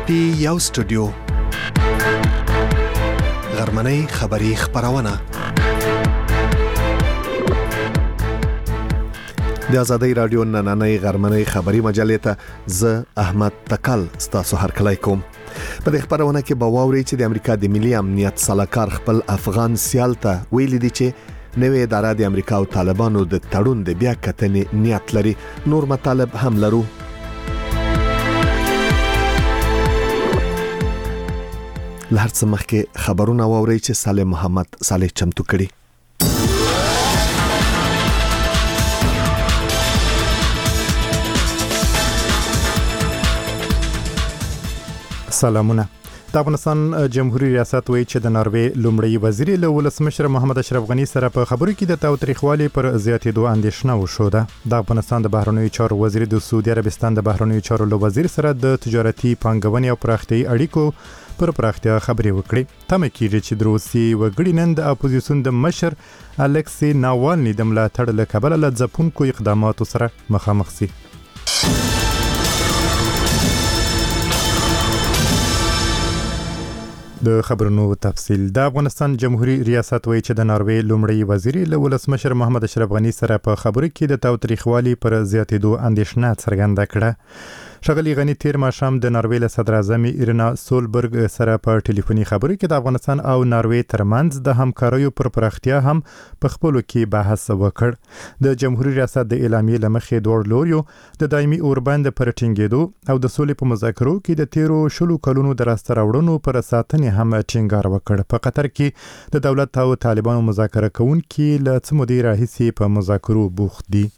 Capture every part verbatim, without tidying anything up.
پی یو سټوډیو غرمنۍ خبری خبرونه د آزادۍ رادیو نننۍ غرمنۍ خبری مجلې ته ز احمد تکل ستاسو هرکلی کوم. په دې خبرونه کې به واوري چې د امریکا د ملي امنیت صلاحکار خپل افغان سیال ته ویلي دي چې نوې اداره د امریکا او طالبانو د تړون د بیا کتنې نیت لري. نور مطالب هم لرو. لهر څه مخکې خبرونه واوري چې صالح محمد صالح چمتو کړي. سلامونه. د افغانستان جمهوریت ریاست وایي چې د ناروې لومړی وزیر له ولسمشر محمد اشرف غنی سره په خبرو کې د تاوتریخوالي پر زیاتېدو اندېښنه وشوده. د افغانستان د بهرنیو چارو وزیر د سعودي عربستان د بهرنیو چارو له وزیر سره د تجارتي پانګونې او پراختیايي اړیکو پر پراختیا خبرې وکړي. تمه کیږي چې د روسي وګړي نن د اپوزیسیون د مشر الکسی ناوالني د ملاتړ له کبله له ځپونکو اقداماتو سره مخامخ شي. د خبرونو تفصیل. د افغانستان جمهوریت ریاست وایي چې د ناروې لومړی وزیر له ولسمشر محمد اشرف غنی سره په خبرو کې د تاوتریخوالي پر زیاتېدو اندېښنه څرګنده کړه. ښاغلي غنی تیر ماښام د ناروې له صدر اعظم ایرنا سولبرګ سره په ټلیفوني خبرو کې د افغانستان او ناروې ترمنځ د همکاریو پر پراختیا هم په خپلو کې بحث وکړ. د جمهوریت ریاست د اعلامیې له مخې دوړ لوریو د دایمي اوربند پر ټینګېدو او د سولې په مذاکرو کې د تیرو شلو کلونو د راسته راوړنو پر ساتنې هم ټینګار وکړ. په قطر کې د دولت او طالبانو مذاکره کوونکي له څه مودې راهیسې په مذاکرو بوخت دي.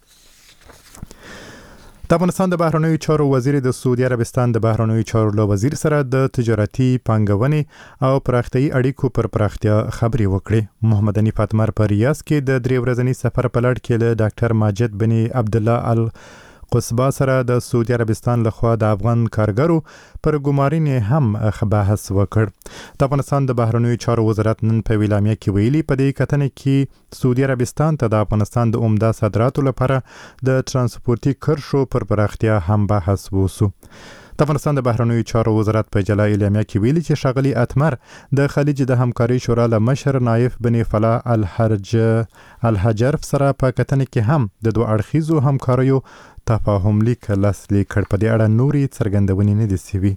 د افغانستان د بهرنیو چارو وزیر د سعودي عربستان د بهرنیو چارو له وزیر سره د تجارتي پانګونې او پراختیايي اړیکو پر پراختیا خبرې وکړې. محمد حنیف اتمر په ریاض کې د درې ورځني سفر په لړ کې له ډاکټر ماجد بن عبدالله ال قصبا سره د سعودي عربستان لخوا د افغان کارګرو پر ګمارنې هم بحث وکړ. د افغانستان د بهرنیو چارو وزارت نن په اعلامیه کې ویلي په دې کتنه کې سعودي عربستان ته د افغانستان د عمده صادراتو لپاره د ترانسپورتي کرښو پر پراختیا هم بحث وسو. د افغانستان د بهرنیو چارو وزارت په جلا اعلامیه کې ویلي چې ښاغلي اتمر د خلیج د همکاري شورا له مشر نایف بن فلاح الحرج الحجرف سره په کتنه کې هم د دوه اړخیزو همکاریو تفاهم لیک لاسلیک کړ. په دې اړه نوري څرګندونې نه دي شوي.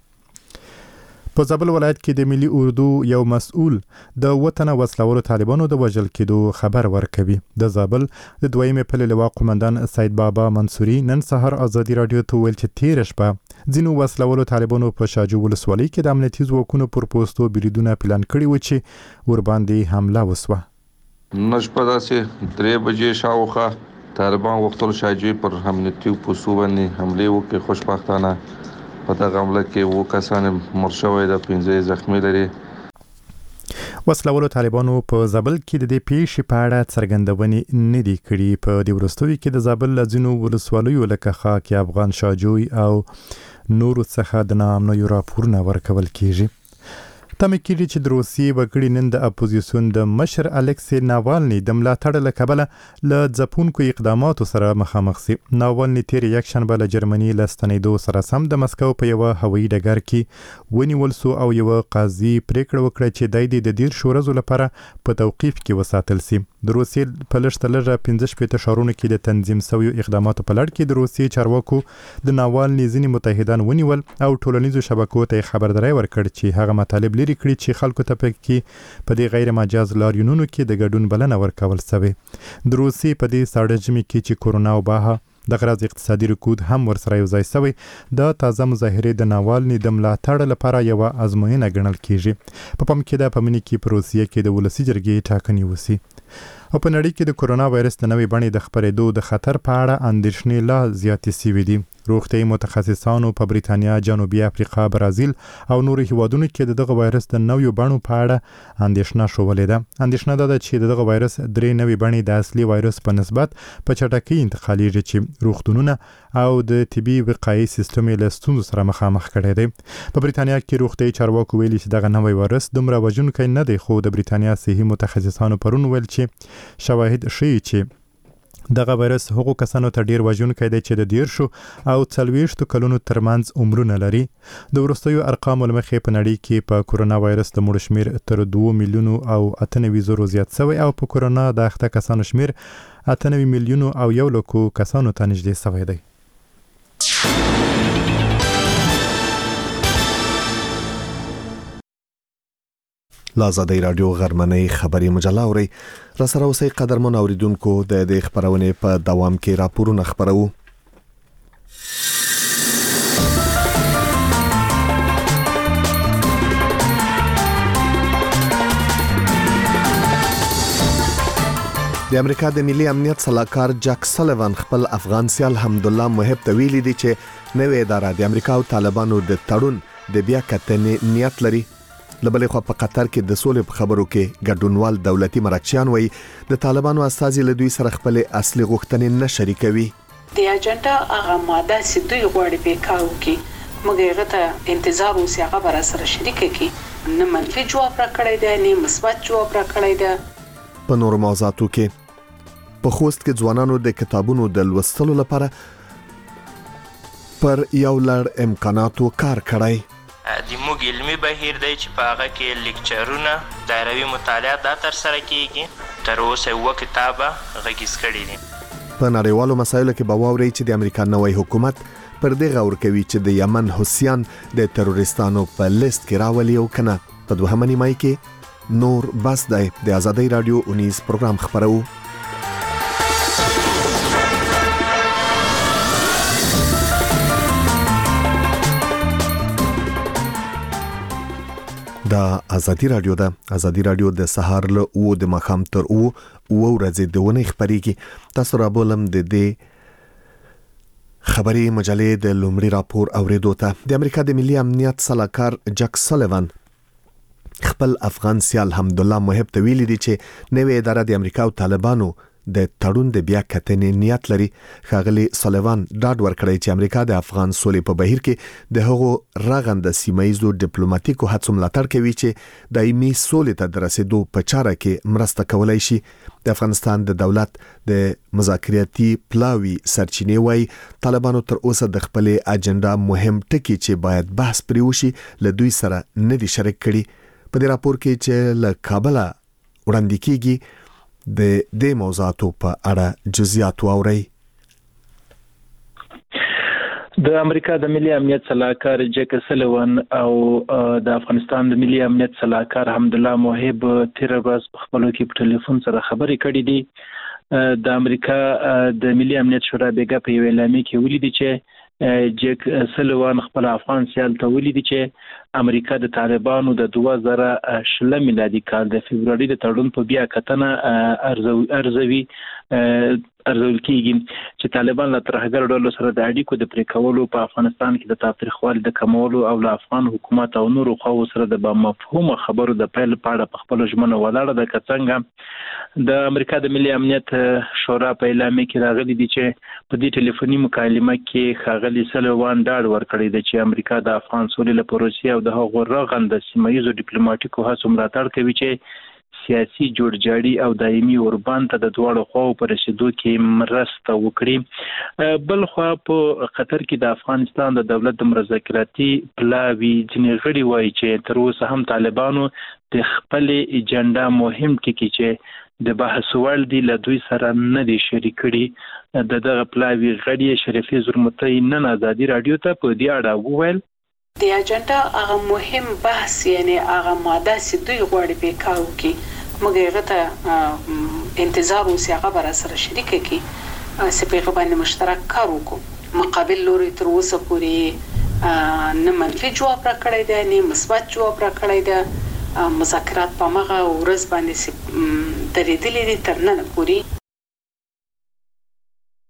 په زابل ولایت کې د ملي اردو یو مسؤل د وطن وسلوالو طالبانو د وژل کېدو خبر ورکوي. د زابل د دویمې پلې لواء قومندان سید بابا منصوري نن سهار آزادي رادیو ته ویل چې تیر شپه ځینو وسلوالو طالبانو په شاجو ولسوالۍ کې د امنیتي ځواکونو پر پوستو بریدونه پلان کړي و چې ورباندې حمله وسوه. نن شپه داسې درې بجې شاوخوا طالبان وختل شاجوی پر امنیتي پوستو باندې حمله وکړي. خوشبختانه په دغه حمله کې اووه کسان مړه شوي دي، پنځه زخمي لري. وسلوالو طالبانو په زابل کې د دې پیښې په اړه څرګندونې نه دي کړي. په دې وروستیو کې د زابل له ځینو ولسوالیو لکه خاک افغان شاجوی او نورو څخه د ناامنیو راپورونه ورکول کیږي. تمه کیږي چې د روسي وګړي نن د اپوزیسیون د مشر الکسی ناوالني د ملاتړ له کبله له ځپونکو اقداماتو سره مخامخ شي. ناوالني تیر یکشنبه له جرمني له ستنېدو سره سم د مسکو په یوه هوایي ډګر کې ونیول سو او یوه قاضي پریکړه وکړه چې دی د دېرشو ورځو لپاره په توقیف کې وساتل شي. د روسي په لږ تر لږه پنځه شپېته ښارونو کې د تنظیم شویو اقداماتو په لړ کې د روسي چارواکو د ناوالني ځینې متحدان ونیول او ټولنیزو شبکو ته خبرداری ورکړ چې هغه مطالب لري کړي چې خلکو ته پکې په دې غیر مجاز لاریونونو کې د ګډون بلنه ورکول شوې. د روسي په دې ساړه ژمي کې چې کورونا وبا د غرض اقتصادي رکود هم ورسره یو ځای شوی، د تازه مظاهرې د ناوالني د ملاتړ لپاره یوه ازموینه ګڼل کیږي. په پام کې ده په مني کې په روسیه کې د ولسي جرګې ټاکنې وسي. او په نړۍ کې د کورونا وایرس د نوې بڼې د خپرېدو د خطر په اړه اندېښنې لا زیاتې شوې دي. روغتیايي متخصصانو په بریتانیا، جنوبي افریقا، برازیل او نورو هیوادونو کې د دغه وایرس د نویو بڼو په اړه اندېښنه شولې ده. اندېښنه دا ده چې دغه وایرس درې نوې بڼې د اصلي وایرس په نسبت په چټکۍ انتقالېږي چې روغتونونه او د طبي وقایي سیستم یې له ستونزو سره مخامخ کړی دی. په بریتانیا کې روغتیايي چارواکو ویلي چې دغه نوی وایرس دومره وژونکی نه دی، خو د بریتانیا صحي متخصصانو پرون ویل چې شواهد ښیي چې دغه وایرس هغو کسانو ته ډیر وژونکی دی چې د دیرشو او څلوېښتو کلونو ترمنځ عمرونه لري. د وروستیو ارقامو له مخې په نړۍ کې په کورونا وایرس د مړو شمیر تر دوه میلیونو او اته نوي زرو زیات شوی او په کورونا د اخته کسانو شمیر اته نوي میلیونو او یو لکو کسانو ته نږدې شوی دی. لازادی رادیو غرمنۍ خبری مجله اوري را سره اوسئ قدرمن اوریدونکو د دې خبرونه په دوام کې راپورونه خبرو. د امریکا د ملي امنیت صلاحکار جک سلیوان خپل افغان سیال حمدالله محب ته ویلي دي چې نوې اداره د امریکا او طالبانو د تړون د بیا کتنې نیت لري. لبلې خو په قطر کې د سولې په خبرو کې ګډونوال دولتي مرکچیان وایي د طالبانو استازي له دوی سره خپل اصلي غوښتنې نه شریکوي. د اجنډا هغه ماده چې دوی غواړي په کارو کې موږ هغه ته انتظار اوسې هغه بر سره شریک کی نه منفي جواب راکړی دی نه مثبت جواب راکړی دی. په نور موضوعاتو کې په خوست کې ځوانانو د کتابونو د لوستلو لپاره پر یو لړ امکاناتو کار کړی. د موږ علمي بهیر دی چې په هغه کې لیکچرونه دایروي مطالعات دا تر سره کیږي. تر اوسه یو کتابه غږیز کړی دي. په نړیوالو مسایلو کې به واوري چې د امریکا نوی حکومت پر دې غور کوي چې د یمن حوثیان د تروریستانو په لیست کې راولي او کنه. په دوهمه نیمه کې نور بس دی د آزادی رادیو اونیز پروګرام خبرو. دا آزادی رادیو ده. آزادی رادیو د سهار له او د مخام تر او او ورځې د ونه خبريږي. تاسو را بولم د دې خبري مجلې د لومړي راپور اوریدو ته. د امریکا د ملي امنیت صلاحکار جک سلیوان خپل افغان سیال حمدالله محب ته ویلي دي چې نوې اداره د امریکا او طالبانو د تړون د بیا کتنې نیت لري. ښاغلي سلیوان ډاډ ورکړی چې امریکا د افغان سولې په بهیر کې د هغو رغنده سیمایزو ډیپلوماټیکو هڅو ملاتړ کوي چې دایمي سولې ته د رسیدو په چاره کې مرسته کولای شي. د افغانستان د دولت د مذاکراتي پلاوی سرچینې وای طالبانو تر اوسه د خپل اجنډا مهم ټکی چې باید بحث پرې وشي له دوی سره نه دي شریک کړي. په دې راپور کې چې له کابل وړاندې کیږي د دې موضوعاتو په اړه جزئیات واوري. د امریکا د ملي امنیت صلاحکار جک سلیوان او د افغانستان د ملي امنیت صلاحکار حمدالله محب تیر ورځ په خپل کې په ټلیفون سره خبرې کړې دي. د امریکا د ملي امنیت شورا بیګه په اعلامیه کې ولیدي چې جک سلیوان خپل افغان سیال ته ولیدي چې امریکا د طالبانو د دوه زره شل میلادي کال د فبرवरी د تړون په بیا کتنه ارزوي ارزول کیږي چې طالبان له ترهګر ډلو سره د اړیکو د پرې کولو په افغانستان کې د تاریخوالي د کمولو او له افغان حکومت او نورو خواو سره د مفهوم خبرو د پیل پاړه په خپل ژمنه ولاړه د کڅنګ د امریکا د ملي امنیت شورا په اعلامیه کې راغلي دي چې په دې ټلیفوني مکالمه کې ښاغلي سلیوان ډاډ ورکړی دی چې امریکا د افغان سولې لپاره پروسې او د هغو رغنده سیمایزو ډیپلوماټیکو هڅو ملاتړ کوي چې سیاسي جوړجاړي او دایمي اوربان ته د دواړو خواو پر رسیدو کې مرسته وکړي. بل خو په قطر کې د افغانستان د دولت د مذاکراتي پلاوی ځینې غړي وایي چې تر اوسه هم طالبانو د خپل اجنډا مهم ټکي چې د بحث وړ دي له دوی سره نه دي شریک کړي. د دغه پلاوی غړي شریفي زرمتي نن آزادي رادیو ته په دې اړه وویل د اجنډا هغه مهم بحث یعنی هغه ماده چې دوی غواړي په کارو کې موږ هغه ته انتظار اوسې هغه بر سره شریک کی چې په باندې مشترک کار وکړو. مقابل لوري تر اوسه پورې نه منفي جواب راکړی دی نه مثبت جواب راکړی دی. مذاکرات په مغه ورځ باندې درېدلې دي تر نن پورې.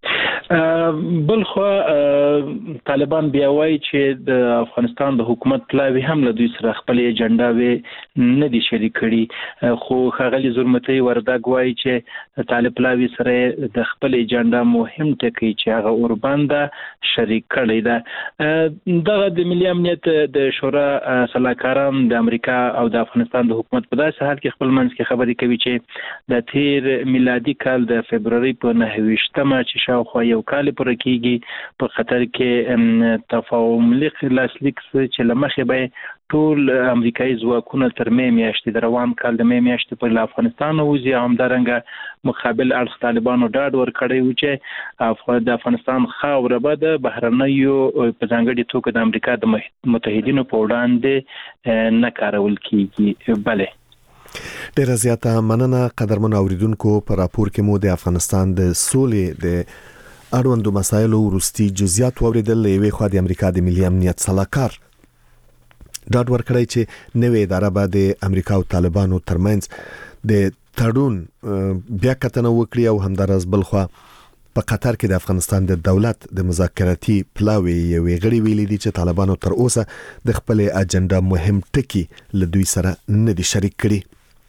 بل خو طالبان بیا وایي چې د افغانستان د حکومت پلاوی هم له دوی سره خپل ایجنډا نه دي شریک کړي، خو ښاغلي زرمتي وردګ وایي چې طالب پلاوی سره د خپل ایجنډا مهم ټکی چې هغه اوربند شریک کړی ده. دغه د ملي امنیت د شورا سلاکاران د امریکا او د افغانستان د حکومت په داسې حال کې خپل منځ کې خبرې کوي چې د تیر میلادي کال د فبرवरी په نهه ویشتمه چې شاوخوا یو کال پوره کېږي په قطر کې تفاهم لیک لاسلیک چې لمخې به ټول امریکایي ځواکونه تر مې میاشتې د روان کال د مې میاشتې په افغانستان وځي، همدارنګه مقابل اړخ طالبانو ډاډ ورکړی و چې د افغانستان خاوره به د بهرنیو په ځانګړي توګه د امریکا د متحدینو په وړاندې نه کارول کیږي. بله ډیره زیاته مننه قدرمن اوریدونکو. په راپور کې مو د افغانستان د سولې د اړوندو مسایلو وروستي جزئیات واوریدل. یوې خوا د امریکا د ملي امنیت سلاکار ډاډ ورکړی چې نوې اداره به د امریکا او طالبانو ترمنځ د تړون بیا کتنه وکړي او همدارس بل خوا په قطر کې د افغانستان د دولت د مذاکراتي پلاوی یوې غړي ویلي دي چې طالبانو تر اوسه د خپل اجنډا مهم ټکی له دوی سره نه دي شریک کړي.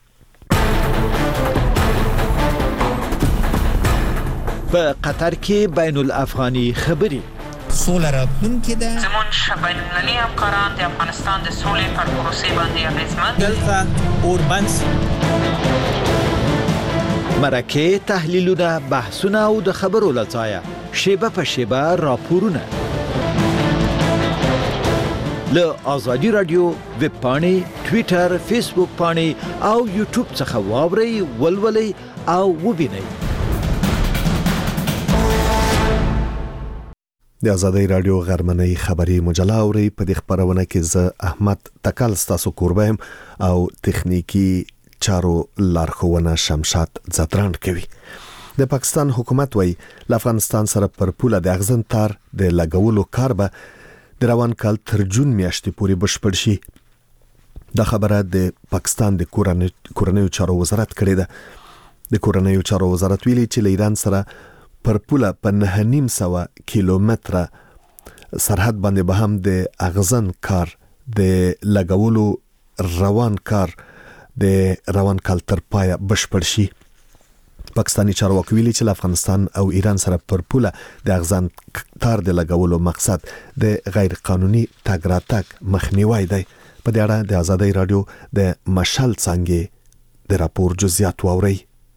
په قطر کې بین الافغاني خبري سوله راتلونکې ده. زمون بین المللي همکاران د افغانستان د سولې پر پروسې باندې اغیزمن دلته اوربنس مرکه تحلیلونه بحثونه او د خبرو لځایه شیبه په شیبه راپورونه له آزادي رادیو ویب پاڼې ټوئیټر فیسبوک پاڼې او یوټیوب څخه واورئ ولولئ او وبینئ. د آزادۍ رادیو غرمنۍ خبري مجله اوري. په دې خبرونه کې زه احمد تکل ستاسو قربا يم او تخنیکی چارو لارښوونه شمشاد زتران کوي. د پاکستان حکومت وایي له افغانستان سره پر پوله د اغزن تار د لګولو کار به د روان کال تر جون میاشتې پورې بشپړ شي. دا خبره د پاکستان د کورنیو چارو وزارت کړې ده. د کورنیو چارو وزارت ویلي چې له ایران سره پر پوله په نه نیم سوه کیلومتره سرحد باندې به هم د اغزن کار د لګولو روان کار د روان کال تر پایه بشپړ شي. پاکستانی چارواکي ویلي چې افغانستان او ایران سره پر پوله د اغزن تار د لګولو مقصد د غیر قانوني تګ راتګ مخنیوي دی. په دې اړه د آزادۍ رادیو د مشال څنګه د راپور جزئیات واوري.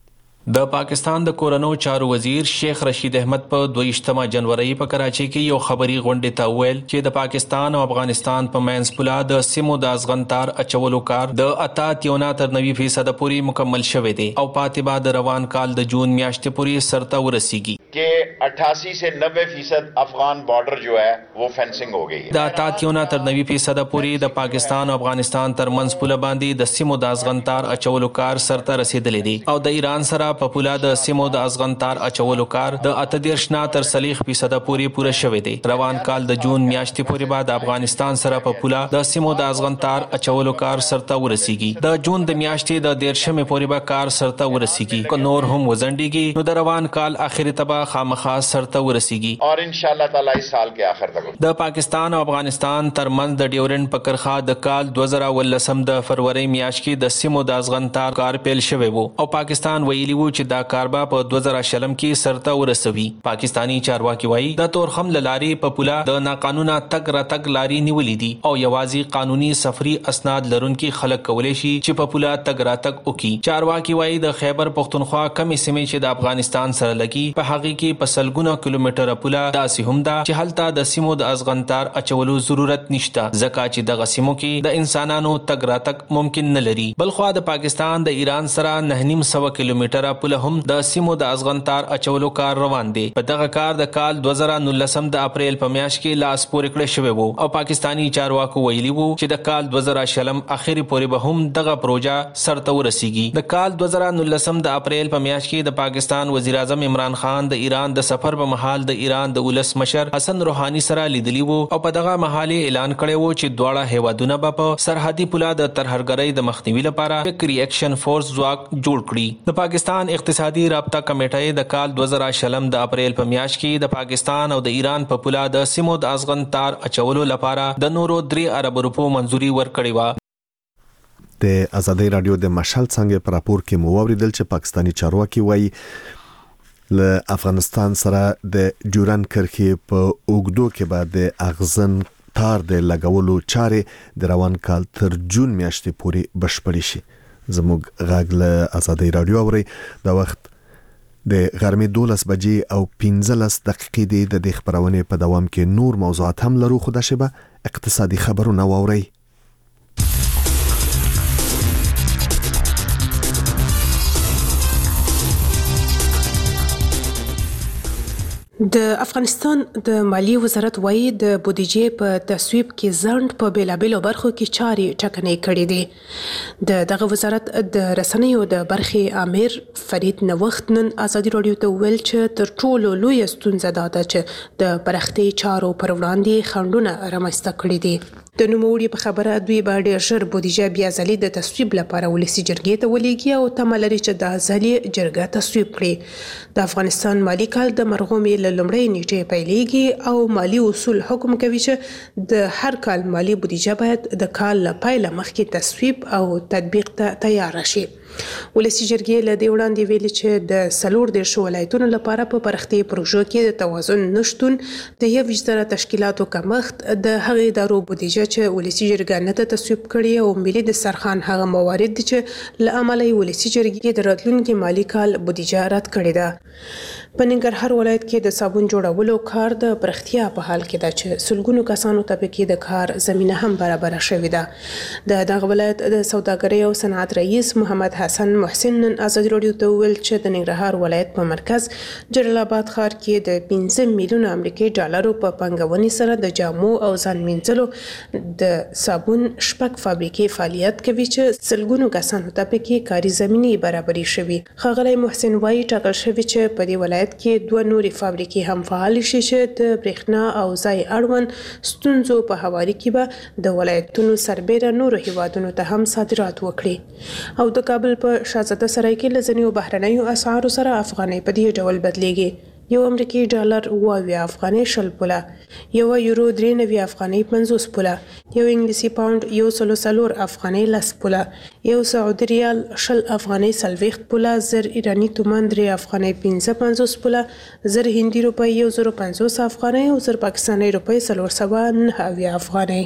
د پاکستان د کورنیو چارو وزیر شیخ رشید احمد په دویشتمه جنوري په کراچۍ کې یو خبري غونډه ته ویل چې د پاکستان او افغانستان په منځ پوله د سیمو د ازغنتار اچولو کار د اته تیونه تر نوي فیصد پورې مکمل شوی دی او پاتې بعد روان کال د جون میاشتې پورې سرته ورسیږي कि अट्ठासी से नब्बे फीसद अफगान बॉर्डर जो है वो फेंसिंग हो गई है. د اته تیونه تر نوي فیصد پورې د پاکستان او افغانستان تر منځ پوله باندې د سیمو د ازغنتار اچولو کار سرته رسیدلی دی او د ایران سره په پوله د سیمو د ازغنتار اچولو کار د اته دیرش نه تر څلوېښت فیصد پورې پوره شوی دی. روان کال د جون میاشتې پورې بعد افغانستان سره په پوله د سیمو د ازغنتار اچولو کار سرته ورسیږي. د جون د میاشتې د دیرشمې پورې به کار سرته ورسیږي. که نور هم وزنډیږي نو د روان کال اخري ته به خامخا سرته ورسیږي اور ان شاء الله تعالی اس سال کې اخر تک. د پاکستان او افغانستان ترمنځ د ډیورنډ په کرخه د کال دوه زره ولسم د فروری میاشت کې د سیمو د ازغنتار کار پیل شوی وو او پاکستان ویلی وو چې دا کار به په دوه زره شلم کې سرته ورسوي. پاکستانی چارواکي وایي د تورخم لاري په پوله د ناقانونه تګ راتګ لاري نیولې دي او یوازې قانوني سفري اسناد لرونکي خلک کولای شي چې په پوله تګ راتګ وکړي. چارواکي وایي د خیبر پختونخوا کمې سیمې چې د افغانستان سره لګي په هغه کې په سلګونه کیلومتره پوله داسې هم ده چې هلته د سیمو د ازغنتار اچولو ضرورت نشته ځکه چې دغه سیمو کې د انسانانو تګ راتګ ممکن نه لري. بلخوا د پاکستان د ایران سره نه نیم سوه کیلومتره پوله هم د سیمو د ازغنتار اچولو کار روان دی. په دغه کار د کال دوه زره نولسم د اپریل په میاشت کې لاس پورې کړی شوی وو او پاکستانی چارواکو ویلي وو چې د کال دوه زره شلم اخري پورې به هم دغه پروژه سرته ورسیږي. د کال دوه زره نولسم د اپریل په میاشت کې د پاکستان وزیر اعظم عمران خان د د ایران د سفر په مهال د ایران د ولس مشر حسن روحاني سره لیدلی وو او په دغه مهال اعلان کړی وو چې دواړه هیوادونه به په سرحدي پوله د ترهګرۍ د مخنیوي لپاره کویک ریاکشن فورس ځواک جوړ کړي. د پاکستان اقتصادي رابطه کمیټه د کال دوه زره شلم د اپریل په میاشت کې د پاکستان او د ایران په پوله د سیمو د ازغن تار اچولو لپاره د نورو درې ارب روپو منځوري ورکړې و. د ازادي رادیو د مشال څنګه پر راپور کې مو اوریدل چې پاکستانی چارواکي وایي له افغانستان سره د ډیورن کرښې په اوګدو کې به د اغزن تار د لګولو چارې د روان کال تر جون میاشتې پورې بشپړې شي. زموږ غږ له ازادي رادیو اوري د وخت د غرمې دولس بجې او پنځلس دقیقې دی. د دې خبرونې په دوام کې نور موضوعات هم لرو، خو دا شبه اقتصادي خبرونه واورئ. د افغانستان د مالیې وزارت وایي د بودیجې په تصویب کې ځنډ په بیلابیلو برخو کې چارې ټکنۍ کړې دي. د دغه وزارت د رسنیو د برخې امیر فرید نوښت نن ازادي راډیو ته وویل چې تر ټولو لویه ستونزه دا ده چې د پراختیا چارو پر وړاندې خنډونه رامنځته کړي دي. د نوموړي په خبره دوی به ډېر ژر بودیجه بیا ځلې د تصویب لپاره ولسي جرګې ته ولېږي او تمه لري چې دا ځل یې جرګه تصویب کړي. د افغانستان مالي کال د مرغومې له لومړۍ نیټې پیلېږي او مالي اصول حکم کوي چې د هر کال مالي بودیجه باید د کال له پیله مخکې تصویب او تطبیق ته تیار شي. ولسي جرګې له دې وړاندې ویلي چې د څلور دېرشو ولایتونو لپاره په پراختیا پروژو کې د توازن نشتون، د یوویشت زره تشکیلاتو کمښت، د هغې ادارو بودیجه چې ولسي جرګه نه ده تصویب کړې او ملي دسترخوان هغه موارد دي چې له امله یې ولسي جرګې د راتلونکي مالي کال بودیجه رد کړې ده. په ننګرهار ولایت کې د صابون جوړولو کار د پراختیا په حال کې ده چې سلګونو کسانو ته پکې د کار زمینه هم برابره شوې ده. د دغه ولایت د سوداګرۍ او صنعت رئیس محمد حسن محسن نن ازادي راډیو ته وویل چې د ننګرهار ولایت په مرکز جلال آباد ښار کې د پنځه میلیونه امریکایي ډالرو په پانګونې سره د جامو او ځان مینځلو د صابون شپږ فابریکې فعالیت کوي چې سلګونو کسانو ته پکې کاري زمینې برابرې شوې. ښاغلی محسن وایي ټاکل شوي چې په دې ولایت کې دوه نورې فابریکې هم فعال شي چې د برېښنا او ځای اړوند ستونزو په هواري کې به د ولایتونو سربیره نورو هیوادونو ته هم صادرات وکړي. او د کابل په شاهزاده سرای کې له ځینو بهرنیو اسعارو سره افغانۍ په دې ډول بدلیږي. یو امریکایي ډالر اوه اویا افغانۍ شل پوله، یو یورو درې نوي افغانۍ پنځوس پوله، یو انګلیسي پاونډ یو سلو څلور افغانۍ لس پوله، یو سعودي ریال شل افغانۍ څلوېښت پوله، زر ایراني تومان درې افغانۍ پنځه پنځوس پوله، زر هندي روپۍ یو زرو پنځوس افغانۍ او زر پاکستاني روپۍ څلور سوه نهه اویا افغانۍ.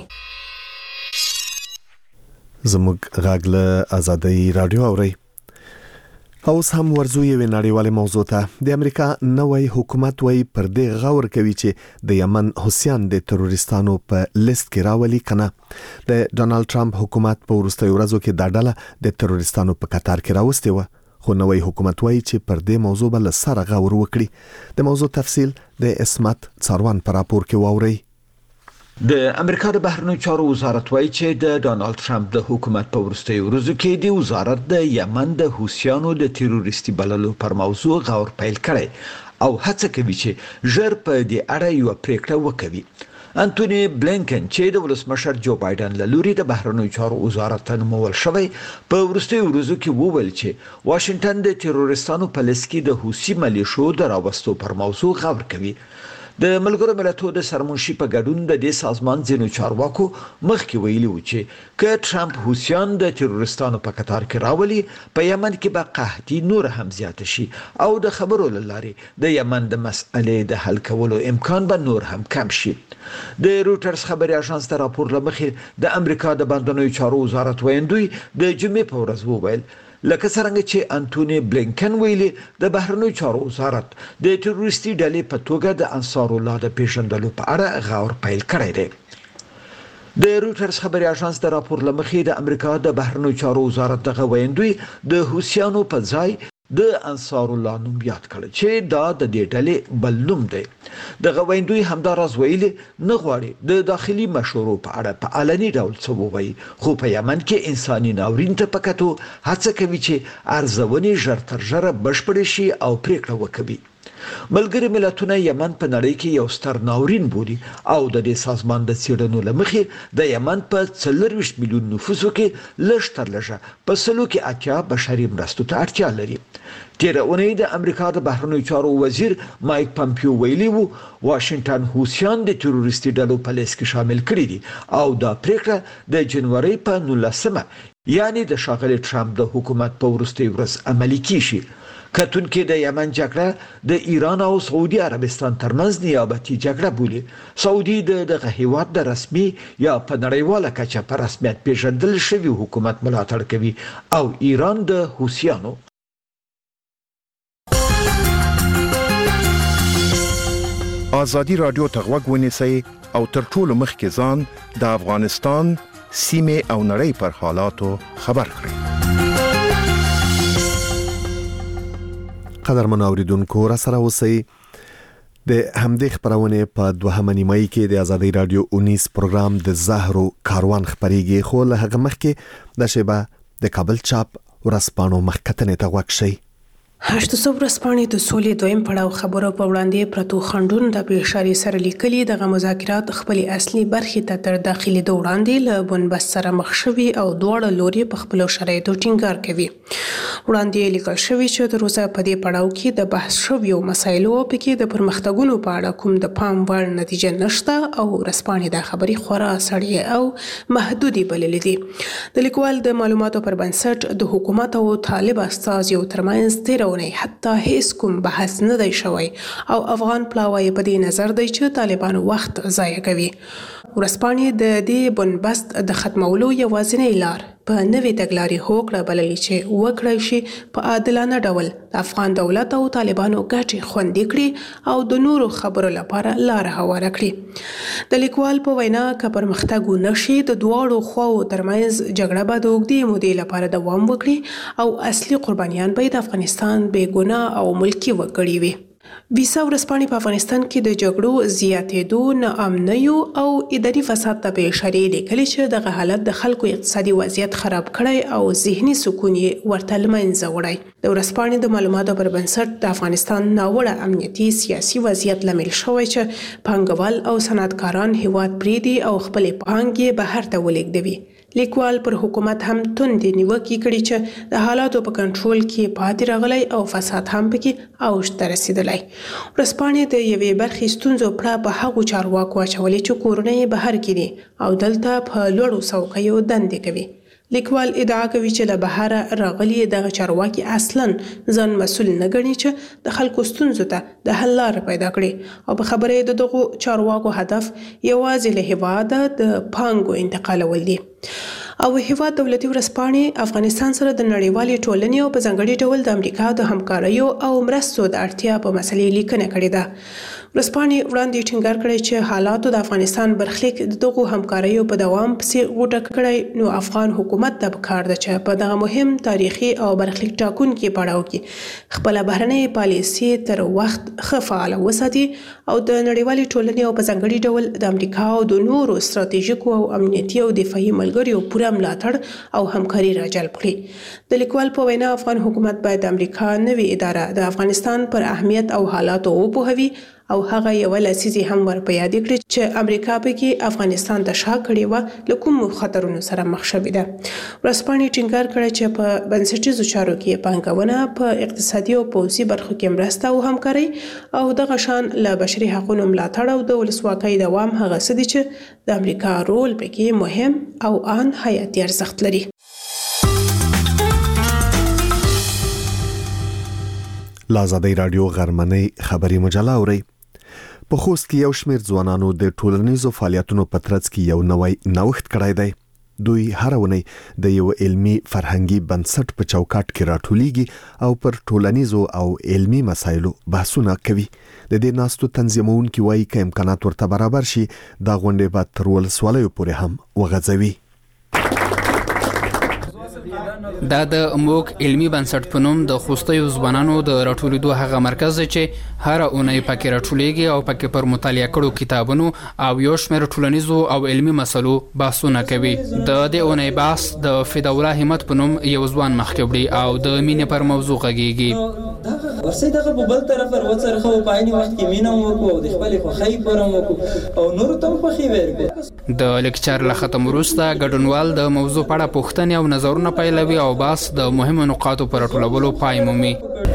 زموږ غږ له ازادي رادیو اورئ. اوس هم ورزو یوې نړیوالې موضوع ته. د امریکا نوی حکومت وایي پر دې غور کوي چې د یمن حوثیان د تروریستانو په لیست کې راولي کنه. د ډونالد ټرمپ حکومت په وروستیو ورځو کې دا ډله د تروریستانو په قطار کې راوستې وه، خو نوی حکومت وایي چې پر دې موضوع به له سره غور وکړي. د موضوع تفصیل د اسمت څاروان په راپور کې واورئ. د امریکا د بهرنیو چارو وزارت وایي چې د ډونالد ټرمپ د حکومت په وروستیو ورځو کې د وزارت د یمن د حوثیانو د تروریستي بللو پر موضوع غور پیل کړی او هڅه کوي چې ژر په دې اړه یو پریکړه وکړي. انټونی بلینکن چې د ولسمشر جو بایدن له لوري د بهرنیو چارو وزارت ته نومول شوی په وروستیو ورځو کې وویل چې واشنگټن د تروریستانو په لیست کې د حوثي ملیشو د راوستو پر موضوع غور کوي. د ملګرو ملتونو د سرمنشي په ګډون د دې سازمان ځینو چارواکو مخکې ویلي و چې که ټرمپ حوثیان د تروریستانو په قطار کې راولي په یمن کې به قحطي نور هم زیات شي او د خبرو له لارې د یمن د مسئلې د حل کولو امکان به نور هم کم شي. د روټرز خبري اژانس د راپور لمخې د امریکا د بهرنیو چارو وزارت ویندوی د جمعې په ورځ وویل لکه څنګه چې انټونی بلینکن ویلي د بهرنیو چارو وزارت د تروریستي ډلې په توګه د انصار الله د پیژندلو په اړه غور پیل کړی دی. د روټرز خبري اژانس د راپور لمخې د امریکا د بهرنیو چارو وزارت دغه ویندوی د حوثیانو په ځای د انصار الله نوم یاد کړ چې دا د دې ډلې بل نوم دی. دغه ویندوی همداراز ویلي نه غواړي د داخلي مشورو په اړه په علني ډول څه ووایي، خو په یمن کې انساني ناورین ته په کتو هڅه کوي چې ارزونې ژر تر ژره بشپړې شي او پریکړه وکړي. ملګری ملتونه یمن په نړۍ کې یو ستر ناورین بولي او د دې سازمان د څېړنو لمخې د یمن په څلورویشت میلیون نفوسو کې لږ تر لږه په سلو کې اتیا بشري مرستو ته اړتیا لري. تیره اونۍ د امریکا د بهرنیو چارو وزیر مایک پامپیو ویلي وو واشنگټن حوثیان د تروریستي ډلو په لیست کې شامل کړي دي او دا پریکړه د جنوري په نولسمه یعنی د ښاغلي ټرمپ د حکومت په وروستۍ ورځ عملي کیږي. کتونکې د یمن جګړه د ایران او سعودي عربستان ترمنځ نیابتي جګړه بولي. سعودي د دغه هیواد د رسمي یا په نړیواله کچه په رسمیت پیژندل شوی حکومت ملاتړ کوي او ایران د حوثیانو. آزادی رادیو ته غوږ ونیسئ او تر ټولو مخکې ځان د افغانستان سیمې او نړۍ پر حالاتو خبر کړئ. قدرمن اوریدونکو را سره اوسئ. د همدې خبرونه په دوهمه نیمه کې د آزادی رادیو اونیس پروګرام د زهرو کاروان خبريږي، خو له هغه مخکې د شیبه د کابل چاپ ورسپانو مخکتنې ته غوږ شئ. هشت سو ورځپاڼې د سولې دویم پړاو خبرو په وړاندې پرتو خندون د پیښاري سره لیکلي دغه مذاکرات خپل اصلي برخې ته تر داخلي د وړاندې له بنبست سره مخ شوي او دواړه لوري په خپل شرایطو ټینګار کوي. وړاندې لیکل شوی چې د روزه په دې پړاو کې د بحث شویو مسایلو په کې د پرمختګونو په اړه کوم د پام وړ نتیجه نشته او ورځپاڼې د خبري خورا سړې او محدودي بللې دي. د لیکوال د معلوماتو پر بنسټ د حکومت او طالب استازیو ترمنځ تیر حتی هیڅ کوم بحث نه دی شوی او افغان پلاوی په دې نظر دی چې طالبانو وخت ضایع کوي. ورځپاڼې د دې بنبست د ختمولو یوازینۍ لار په نوې تګلارې هوکړه بللې چې وکړای شي په عادلانه ډول د افغان دولت او طالبانو ګټې خوندي کړي او د نورو خبرو لپاره لار هواره کړي. د لیکوال په وینا که پرمختګ ونشي د دواړو خواو ترمنځ جګړه به د اوږدې مودې لپاره دوام وکړي او اصلي قربانیان به د افغانستان بې ګناه او ملکي وګړي وي. ویسا ورځپاڼې په افغانستان کې د جګړو زیاتېدو، ناامنیو او اداري فساد ته په اشاره لیکلي چې دغه حالت د خلکو اقتصادي وضعیت خراب کړی او ذهني سکون یې ورته له منځه وړی. د ورځپاڼې د معلوماتو پر بنسټ د افغانستان ناوړه امنیتي سیاسي وضعیت لامل شوی چې پانګوال او صنعتکاران هیواد پرېږدي او خپلې پانګې بهر ته ولېږدوي. لیکوال پر حکومت هم توندې نیوکې کړي چې د حالاتو په کنټرول کې پاتې راغلی او فساد هم پکې اوج ته رسېدلی. ورځپاڼې د یوې برخې ستونزو پړه په هغو چارواکو اچولې چې کورونه یې بهر کې دي او دلته په لوړو څوکیو دندې کوي. لیکوال ادعا کوي چې له بهره راغلي دغه چارواکي اصلاً ځان مسؤل نه ګڼي چې د خلکو ستونزو ته د حل لاره پیدا کړي او په خبره د دغو چارواکو هدف یوازې له هېواده د پانګو انتقالول دي. او هیواد دولتي ورځپاڼې افغانستان سره د نړیوالې ټولنې او په ځانګړي ډول د امریکا د همکاریو او مرستو د اړتیا په مسلې لیکنه کړې ده. ورځپاڼې وړاندې ټینګار کړی چې حالاتو د افغانستان برخلیک د دغو همکاریو په دوام پسې غوټه کړی، نو افغان حکومت ته پکار ده چې په دغه مهم تاریخي او برخلیک ټاکونکي پړاو کې خپله بهرنۍ پالیسي تر وخت ښه فعاله وساتي او د نړیوالې ټولنې او په ځانګړي ډول د امریکا او د نورو ستراتیژیکو او امنیتي او دفاعي ملګریو پوره ملاتړ او همکاري راجلب کړي. د لیکوال په وینا افغان حکومت باید د امریکا نوې اداره د افغانستان پر اهمیت او حالاتو وپوهوي او هغه یو لسیزه هم ور په یاد کړي چې امریکا پکې افغانستان ته شا کړی و له کوم خطرونو سره مخ شوې ده. ورځپاڼې ټینګار کړی چې په بنسټیزو چارو کې پانګونه، په اقتصادي او پوځي برخو کې مرسته او همکاري او دغه شان له بشري حقوقو ملاتړ او د ولسواکۍ دوام هغه څه دي چې د امریکا رول پکې مهم او ان حیاتي ارزښت لري. لازادی رادیو غرمنۍ خبري مجله اوري. په خوست کې یو شمېر ځوانانو د ټولنیزو فعالیتونو په ترڅ کې یو نوی نوښت کړی دی. دوی هر ونی د یو علمي فرهنګي بنسټ په چوکاټ کې راټولیږي او پر ټولنیزو او علمي مسایلو بحثونه کوي. د دې ناستو تنظیمونکي وایي که امکانات ورته برابر شي دا غونډې به تر ولسوالیو پورې هم وغځوي. دا د موک علمی بنسټ په نوم د خوستیو ځوانانو د راټولیدو هغه مرکز چې هر اونۍ پکې راټولیږي او پکې پر مطالعه کړو کتابونو او یو شمېر ټولنیزو او علمی مسلو بحثونه کوي. د دې اونۍ بحث د فداءالله همت په نوم یو ځوان مخکې وړي او د مینې پر موضوع غږیږي. ورسې دغه په بل طرف ورڅرخه په عین وخت کې مینه وکړو او د خپل خوښۍ پرم وکړو او نور ته خوښي ورکړو. د لیکچر له ختم وروسته ګډونوال د موضوع په اړه پوښتنې او نظرونه پیلوي او بحث د مهمو نقاطو پر راټولولو پای مومي.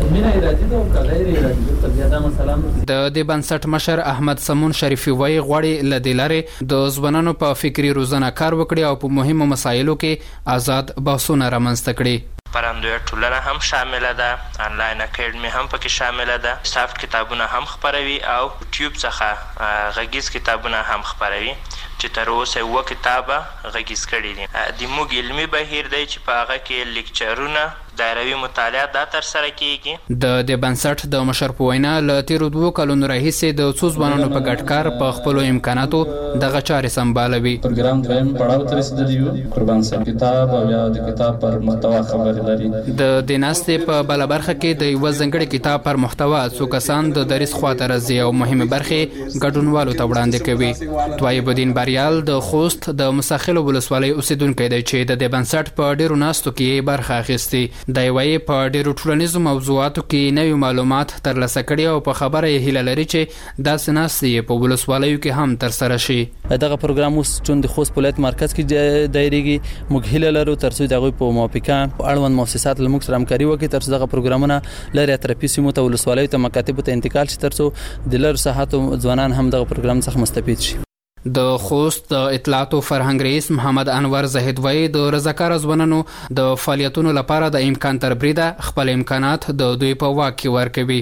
د دې بنسټ مشر احمد سمون شریفي وایي غواړي له دې لارې د ځوانانو په فکري روزنه کار وکړي او په مهمو مسایلو کې آزاد بحثونه رامنځته کړي. پرندوی ټولنه هم شامله ده، انلاین اکیډمي هم پکې شامله ده، سافت کتابونه هم خپروي او یوټیوب څخه غږیز کتابونه هم خپروي چې تر اوسه اووه کتابه غږیز کړي دي. د موږ علمي بهیر دی چې په هغه کې لیکچرونه دایروي مطالعات دا ترسره کیږي. د دې بنسټ د مشر په وینا له تیرو دوو کلونو راهیسې د څو ځوانانو په ګډ کار په خپلو امکاناتو دغه چارې سمبالوي. پروګرام دویم پړاو ته رسیدلی یو، قربان صاحب کتاب او یا د کتاب پر محتوا خبرې لري. د دې ناستې په بله برخه کې د یوه ځانګړي کتاب پر محتوا څو کسان د دریځ خواته راځي او مهمې برخې ګډونوالو ته وړاندې کوي. طیب الدین بریال د خوست د مساخلو ولسوالۍ اوسیدونکی دی چې د دې بنسټ په ډیرو ناستو کې برخه اخیستې. دی وایي په ډیرو ټولنیزو موضوعاتو کې نوي معلومات ترلاسه کړي او په خبره یې هیله لري چې داسې ناستې په ولسوالیو کې هم ترسره شي. دغه پروګرام اوس چون د خوست ولایت مرکز کې دایریږي، موږ هیله لرو ترڅو دغه په موافقه اړوند مؤسسات له موږ سره همکاري وکړي ترڅو دغه پروګرامونه لري اطرافي سیمو ته ولسوالیو ته مکاتبو ته انتقال شي ترڅو د لرو ساحاتو ځوانان هم دغه پروګرام څخه مستفید شي. د خوست د اطلاعاتو فرهنګ رئیس محمد انور زاهد وایي د رضاکاره ځوانانو د فعالیتونو لپاره د امکان تر بریده خپل امکانات د دوی په واک کې ورکوي.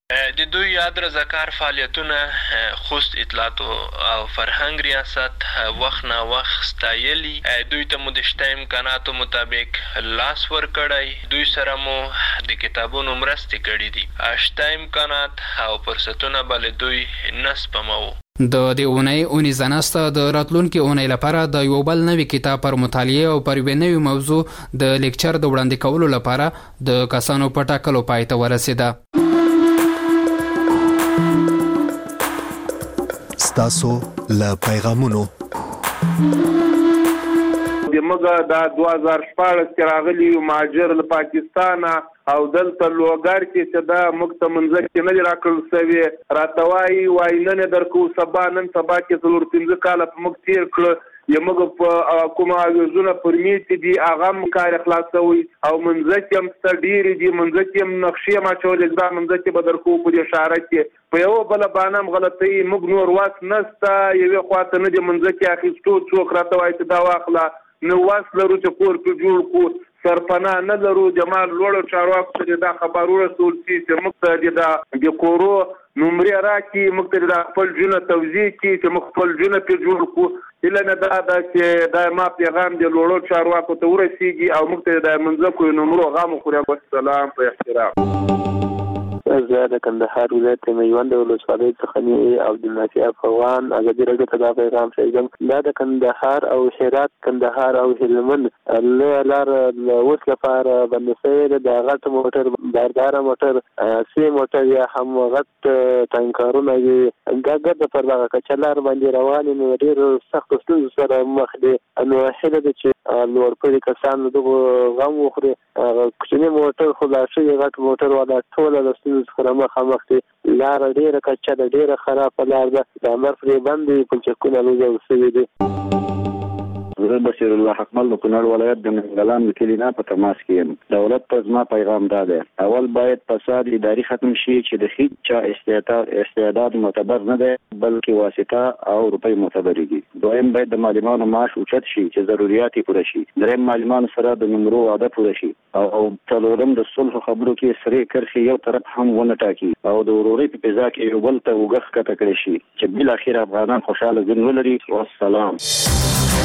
د دوی یاد رضاکار فعالیتونه خوست اطلاعاتو او فرهنګ ریاست وخت نه وخت ستایلی. دوی ته مو د شته امکاناتو مطابق لاس ورکړی، دوی سره مو د کتابونو مرستې کړي دي. شته امکانات او فرصتونه بل دوی نه سپموو. د دې اونۍ اونیزه ناسته د راتلونکي اونۍ لپاره د یو بل نوي کتاب پر مطالعه او پر یوې نوې موضوع د لیکچر د وړاندې کولو لپاره د کسانو په ټاکلو پای ته ورسېده. ستاسو له پیغامونو دمغه د دوه هزار شپاړس کې راغلی مهاجر له پاکستان او دلته لوګر کې چې دا مکته منځ کې نه راکړل سوي راتوای وای نن درکو سبا نن سبا کې څلور پنځه کال په مک تیر کړ یمغه په کومه یوزونه پرمیت دي اغم کار خلاصوي او منځ کې هم ستډيري دي منځ کې هم نقشې ما چولې دا منځ کې بدرکو په اشاره کې په یو بل باندې غلطي مګ نور واس نستا یوه خواته نه دي منځ کې اخیستو څوک راتوای ته دا واخله نو واس لرو چې کور په جوړ کو سرپنا نه لرو جمال لوړ چارواکو ته دا خبرو رسول چې مقصد دا د کورو نمبر راکې مقصد دا خپل جنه توزیع کی چې خپل جنه په جوړ کو اله نه دا چې دا ما پیغام دی لوړ چارواکو ته ورسیږي او مقصد دا منځ کو نمبر غو خو السلام په احترام. زه د کندهار ولایت میوند ولسوالۍ څخه او د نافع افغان ازادي راډیو ته دا پیغام شیږم. دا د کندهار او هرات کندهار او هلمند له لار اوس لپاره باندې د غټ موټر باردار موټر سی موټر یا هم غټ ټانکرونه یې ګګر پر دغه کچلار باندې روان نو ډیر سخت ستونزې سره مخ دي. نو هله د چې لوړ پړي کسان دغه غم وخوري کوچنی موټر خلاصي غټ موټر ولا ټول د سره مخامخ دي. لار ډیره کچه ده، ډیره خرابه لار ده، د امر پرې باندې پنځکونه لوځول شوي دي. زه بشیر الله حکمل د کونړ ولایت د منګلان د کلینا په تماس کې یم. دولت ته زما پیغام دا دی، اول باید فساد اداري ختم شي چې د هیڅ چا استعداد استعداد معتبر نه دی بلکې واسطه او روپۍ معتبر دي. دویم باید د معلمانو معاش اوچت شي چې ضرورت یې پوره شي. دریم معلمانو سره د نمرو وعده پوره شي او څلورم د صلح خبرو کې سره کرخي یو طرف هم ونه ټاکي او د ورورۍ په فضا کې یو بل ته وګخ کته کړی شي چې بل اخر افغانان خوشاله ژوند ولري. والسلام.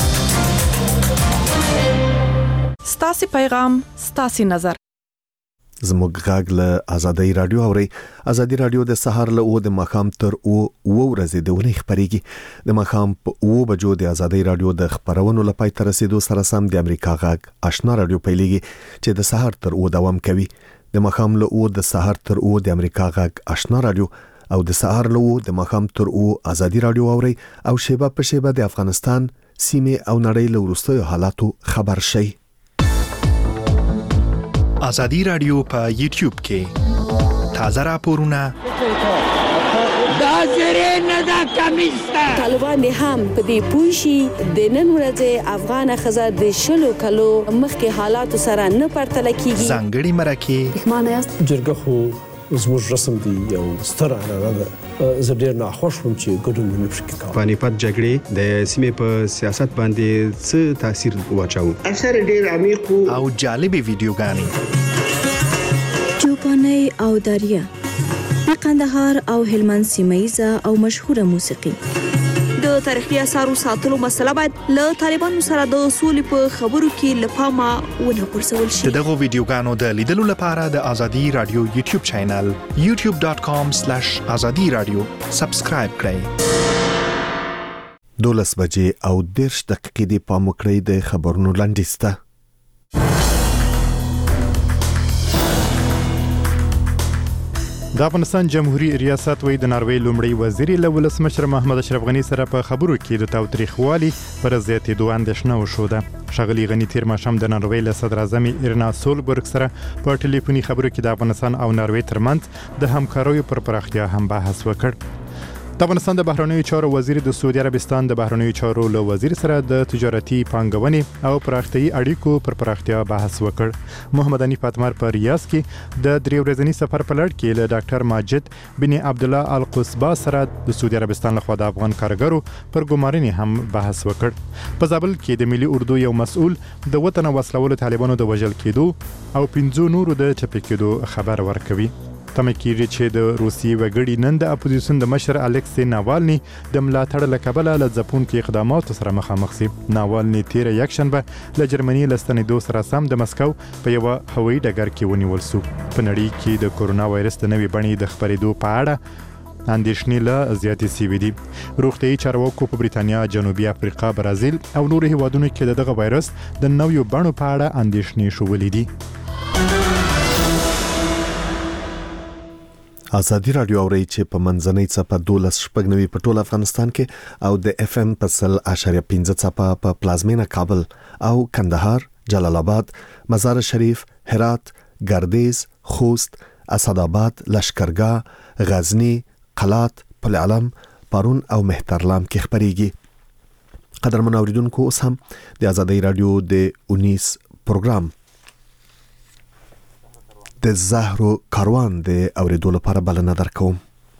ستاسو پیغام ستاسو نظر. زموږ غاګ له آزادۍ رادیو اوري. آزادۍ رادیو د سهار له او د مخام تر او و ورځې د ونې خبريږي. د مخام په او بجو د آزادۍ رادیو د خبرونو لپاره تر رسیدو سره سم د امریکا غاګ آشنا رادیو پیلېږي چې د سهار تر او دوام کوي. د مخام له او د سهار تر او د امریکا غاګ آشنا رادیو او د سهار له او د مخام تر او آزادۍ رادیو اوري او شیبه په شیبه د افغانستان سیمه او نړۍ له وروستیو حالاتو خبر شي. آزادی رادیو په یوټیوب کې تازه راپورونه دا زری نه دا کمیسته طالبان هم په دې پوښي د نن ورځې افغان خزه د شلو کلو مخکې حالات سره نه پرتل کیږي. ځانګړي مرکه معنی است جرګه خو زموږ رسم دی او ستر عنعنه ده. زه ډېر ناخوښ وم چې ګډون مې پکې کاوه. پانیپت جګړې د سیمې په سیاست باندې څه تاثیر واچاوه؟ اثر ډېر عمیق او جالبې ویډیوګانې چوپاني او داریا د قندهار او هلمند سیمه او مشهوره موسیقي. د تاریخي اثارو ساتلو مسله باید له طالبانو سره د اصول په خبرو کې لپاره ونه پرسول شي. دغه ویډیوګانو د لیدلو لپاره د آزادی رادیو یوټیوب چینل یوټیوب ډاټ کام سلیش آزادی رادیو سبسکرایب کړئ. دولس بجې او دیرش دقیقې دی پام وکړئ د خبرونو لنډیسته. د افغانستان جمهوریت ریاست وی د ناروې لومړی وزیر له ولسمشر محمد اشرف غنی سره په خبرو کې د تاوتریخوالي پر زیاتېدو اندېښنه وشوده. ښاغلي غنی تیر ماښام د ناروې له صدر اعظم ایرنا سولبرګ سره په ټلیفوني خبرو کې د افغانستان او ناروې ترمنځ د همکاریو پر پراختیا هم بحث وکړ. د افغانستان د بهرنیو چارو وزیر د سعودي عربستان د بهرنیو چارو له وزیر سره د تجارتي پانګونې او پراختیايي اړیکو پر پراختیا بحث وکړ. محمد حنیف اتمر په ریاض کې د درې ورځني سفر په لړ کې له ډاکټر ماجد بن عبد الله القصبا سره د سعودي عربستان لخوا د افغان کارګرو پر ګمارنې هم بحث وکړ. په زابل کې د ملي اردو یو مسؤل د وطن وسلولو طالبانو د وژل کېدو او پنځو نورو د چپی کېدو خبر ورکوي. تمه کېږي چې د روسیې وګړي نن د اپوزیسیون د مشر الکسی ناوالني د ملاتړ له کبله له ځپونکو اقداماتو سره مخامخ شي. ناوالني تیر یکشنبه له جرمني له ستنېدو سره سم د مسکو په یو هوایي ډګر کې ونیول شو. په نړۍ کې د کورونا وایرس د نوې بڼې د خپرېدو په اړه اندېښنې لا زیاتې شوې دي. روغتیايي چارواکو په بریتانیا، جنوبي افریقا، برازیل او نورو هیوادونو کې د دغه وایرس د نویو بڼو په اړه اندېښنې شولې دي. آزادی رادیو اوري چې په منځنۍ څپه دولس شپږ نوي په ټول افغانستان کې او د اف ام په سل اشاریه پنځه څپه په پلازمینه کابل او کندهار، جلال آباد، مزار شریف، هرات، گردیز، خوست، اسداباد، لشکرګاه، غزنی، قلات، پل علم، پارون او مهترلام کې خبريږي. قدرمن اوریدونکو اوس هم د آزادی رادیو د انیس پروګرام د زهرو کاروان د اوریدو لپاره بلنه درکوم.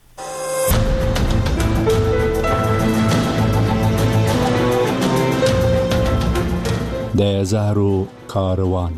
د زهرو کاروان.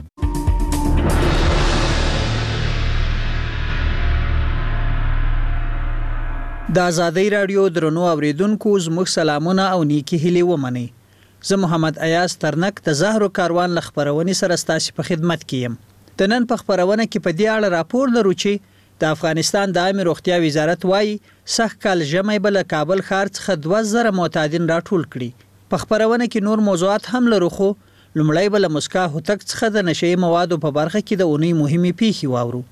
د آزادۍ رادیو درنو اوریدونکو زموږ سلامونه او نیکی هیلې ومنئ. زه محمد ایاز ترنک د زهرو کاروان له خبرونې سره ستاسو په خدمت کې یم. د نن په خبرونه کې په دې اړه راپور لرو چې د افغانستان د عامه روغتیا وزارت وایي سخت کال ژمی بل کابل ښار څخه دوه زره معتادین راټول کړي. په خبرونه کې نور موضوعات هم لرو خو لومړی بل مسکا هوتک څخه د نشئی موادو په برخه کې د اونۍ مهمه پیښې واورو.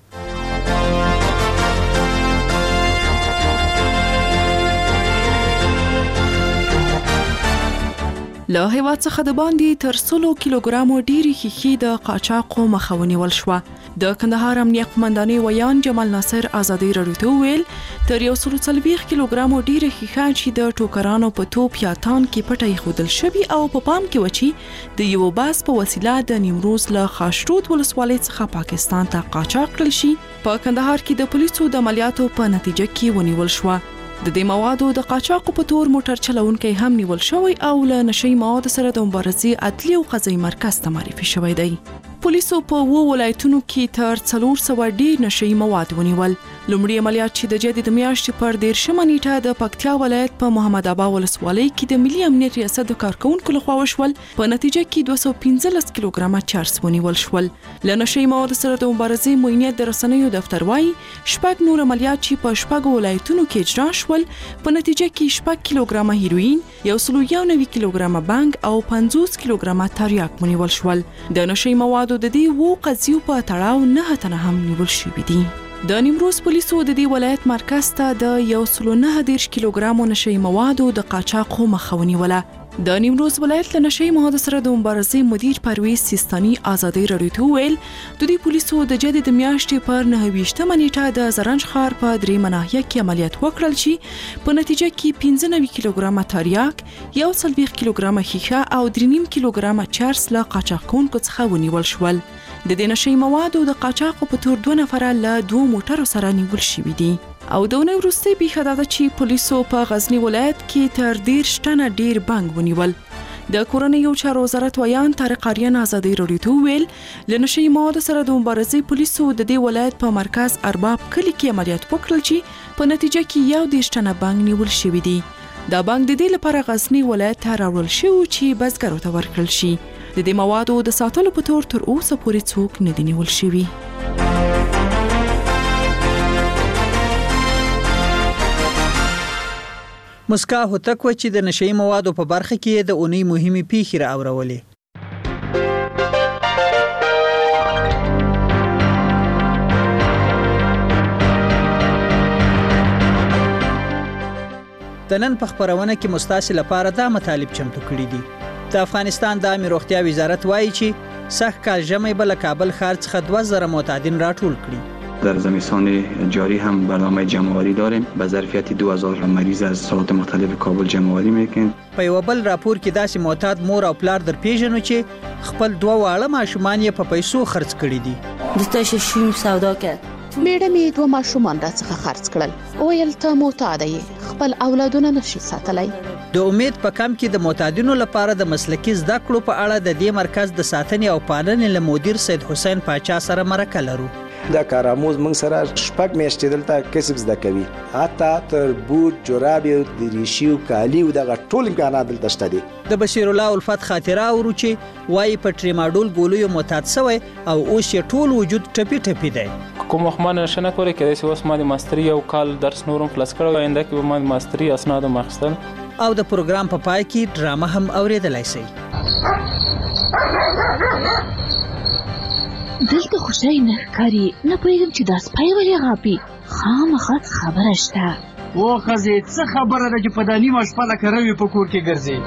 له هیواد څخه د باندې تر سلو کیلوګرامو ډیری ښیښې د قاچاقو مخه ونیول شوه. د کندهار امنیه قومندانۍ ویان جمال ناصر آزادۍ رادیو ته وویل تر یو سل څلوېښت کیلوګرامو ډیری ښیښه چې د ټوکرانو په توپ یا تان کې پټه ایښودل شوي او په پام کې و چې د یو بس په وسیله د نیمروز له خاشرود ولسوالۍ څخه پاکستان ته قاچاق کړل شي. په کندهار کې د پولیسو د عملیاتو په نتیجه کې ونیول شوه. د دې موادو د قاچاقو په تور موټر چلونکي هم نیول شوی او له نشئی مواد سره د مبارزې عدلي او قضایي مرکز ته معرفي شوی دی. پولیسو په وو ولایتونو کې تر څلور سوه ډیر نشئی مواد ونیول. لومړی عملیات چې د جدي د میاشتې پر دیرشمه نیټه د پکتیا ولایت په محمد ابا ولسوالۍ کې د ملي امنیت ریاست د کارکونکو لخوا وشول، په نتیجه کې دوه سوه پنځلس کیلوګرامه چرس ونیول شول. له نشي موادو سره د مبارزې موینیت د رسنیو دفتر وايي شپږ نور عملیات چې په شپږ ولایتونو کې اجرا شول، په نتیجه کې شپږ کیلوګرامه هیروین، یو سل یو نوي کیلوګرامه بانګ او پنځوس کیلوګرامه تریاک ونیول شول. د نشي موادو د دې وو قضیو په تړاو نه تنه هم نیول شوي دي. د نیمروز پولیسو د دې ولایت مرکز ته د یو سل نه دېرش کیلوګرامو نشي موادو د قاچاقو مخه ونیوله. د نیمروز ولایت له نشي موادو سره د مبارزې مدیر پرویز سیستاني ازادي راډیو ته ویل د دې پولیسو د جدي د میاشتې پر نهه ویشتمه نیټه د زرنج ښار په درېیمه ناحیه کې عملیات وکړل چې په نتیجه کې پنځه نوي کیلوګرامه تریاک، یو څلوېښت کیلوګرامه ښیښه او درې نیم کیلوګرامه چرس له قاچاقونکو څخه ونیول شول. د دې نشي موادو د قاچاقو په تور دوه نفره له دوه موټرو سره نیول شوي دي. او د ونې وروستۍ پیښه دا ده چې پولیسو په غزنی ولایت کې تر دېرش ټنه ډیر بانګ ونیول. د کورنیو چارو وزارت ویان طارق آریان ازادي راډیو ته ویل له نشي موادو سره د مبارزې پولیسو د دې ولایت په مرکز ارباب کلي کې عملیات وکړل چې په نتیجه کې یو دېرش ټنه بانګ نیول شوي دي. دا بانګ د دې لپاره غزنی ولایت ته راوړل شوی چې بزګرو ته ورکړل شي. د دې موادو د ساتلو په تور تر اوسه پورې څوک نه دي نیول شوي. مسکا هوتک و چې د نشي موادو په برخه کې د اونۍ مهمه پیښې راوړولې. د نن په خبرونه کې مستاسل لپاره دا مطالب چمتو کړي دي. د افغانستان د عامه روغتیا وزارت وایي چې سخت کال ژمی به له کابل ښار څخه دوه زره معتادین راټول کړي. در زمستان جاری هم برنامه جمع‌آوری داریم. به ظرفیت دو هزار مریض از سالات مختلف کابل جمع‌آوری میکنیم. په یو بل راپور کې داسې معتاد مور او پلار در پیژنو چې خپل دوه واړه ماشومان یې په پیسو خرڅ کړي دي. د تشه شین سودا کرد. میډه می دوه ماشومان را څخه خرڅ کړل. او یل ته معتاد یې خپل اولادونه نشي ساتلای. د امید په کم کې د معتادینو لپاره د مسلکي زده کړو په اړه د دې مرکز د ساتنې او پالنې له مدیر سید حسین پاچا سره مرکه لرو. دا کارآموز موږ سره شپږ میاشتې دلته کسب زده کوي، حتی تر بوټ، جورابې، دریشي او کالي او دغه ټول امکانات دلته شته دي. د بشیر الله الفت خاطره اورو چې وایي په ټریماډول ګولیو معتاد شوی او اوس یې ټول وجود ټپي ټپي دی. کوم وخت ما نشه نه کولی کېدای چې اوس ما د ماستري یو کال درس نورم خلاص کړی، آینده کې به ما د ماستري اسناد هم اخیستل. او د پروګرام په پای کې ډرامه هم اوریدلای شئ. دلته خوشای نه ښکاري، نه پوهېږم چې دا سپی ولې غاپي. خامخا خبره شته. او ښځې څه خبره ده چې په دا نیمه شپه لکه روي په کور کې ګرځي.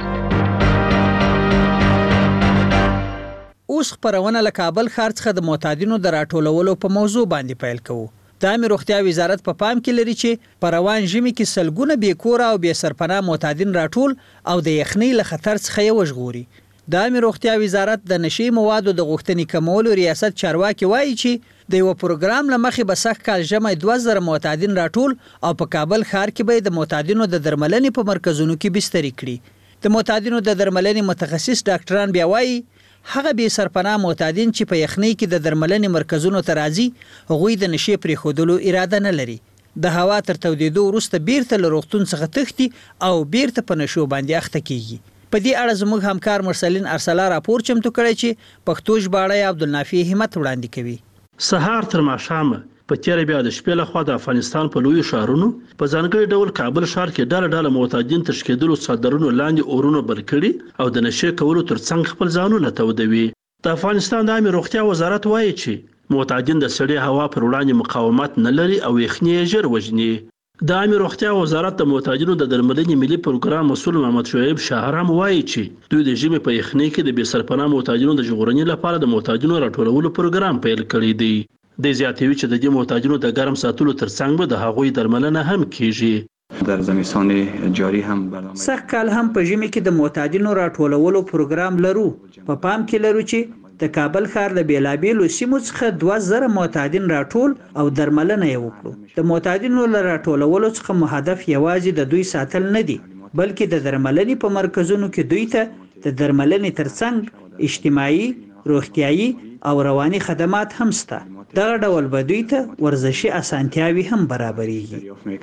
اوس خبرونه له کابل ښار څخه د معتادینو د راټولولو په موضوع باندې پیل کوو. د عامه روغتیا وزارت په پام کې لري چې په روان ژمي کې سلګونه بې کوره او بې سرپناه معتادین راټول او د یخنۍ له خطر څخه یې وژغوري. د عامه روغتیا وزارت د نشي موادو د غوښتنې کمولو ریاست چارواکي وایي چې د یو پروګرام له مخې به سخت کال ژمی دوه زره معتادین راټول او په کابل ښار کې به د معتادینو د درملنې په مرکزونو کې بستري کړي. د معتادینو د درملنې متخصص ډاکټران بیا وایي هغه بې سرپناه معتادین چې په یخنۍ کې د درملنې مرکزونو ته راځي هغوی د نشي پرېښودلو اراده نه لري. د هوا تر تودېدو وروسته بیرته له روغتون څخه تښتي او بیرته په نشو باندې اخته کیږي. په دې اړه زموږ همکار مرسلین ارسلا راپور چمتو کړی چې پښتو ژباړه عبدالنافع همت وړاندې کوي. سهار تر ماښامه په تیاره بیا د شپې لخوا د افغانستان په لویو ښارونو په ځانګړي ډول کابل ښار کې ډله ډله معتادین تر شکېدلو څادرونو لاندې اورونه بل کړي او د نشې کولو تر څنګ خپل ځانونه تودوي. د افغانستان د عامه روغتیا وزارت وایي چې معتادین د سړې هوا پر وړاندې مقاومت نه لري او یخنۍ یې ژر وژني. د عامه روغتیا وزارت د معتادینو د درملنې ملي پروګرام مسؤل محمد شعیب شهرام وایي چې دوی د ژمي په یخنۍ کې د بې سرپناه معتادینو د ژغورنې لپاره د معتادینو راټولولو پروګرام پیل کړی دی. د زیاتوي چې د دې معتادینو د ګرم ساتلو ترڅنګ به د هغوی درملنه هم کیږي. در زمستان جاری هم برنامه سخت کال هم په ژمي کې د معتادینو راټولولو پروګرام لرو. په پام کې لرو چې د کابل ښار له بیلابیلو سیمو څخه دوه زره معتادین راټول او درملنه یې وکړو. د معتادینو له راټولولو څخه مو هدف یوازې د دوی ساتل نه دي بلکې د درملنې په مرکزونو کې دوی ته د درملنې ترڅنګ اجتماعي روغتیايي او رواني خدمات هم شته. دغه ډول به دوی ته ورزشي اسانتیاوي هم برابرېږي.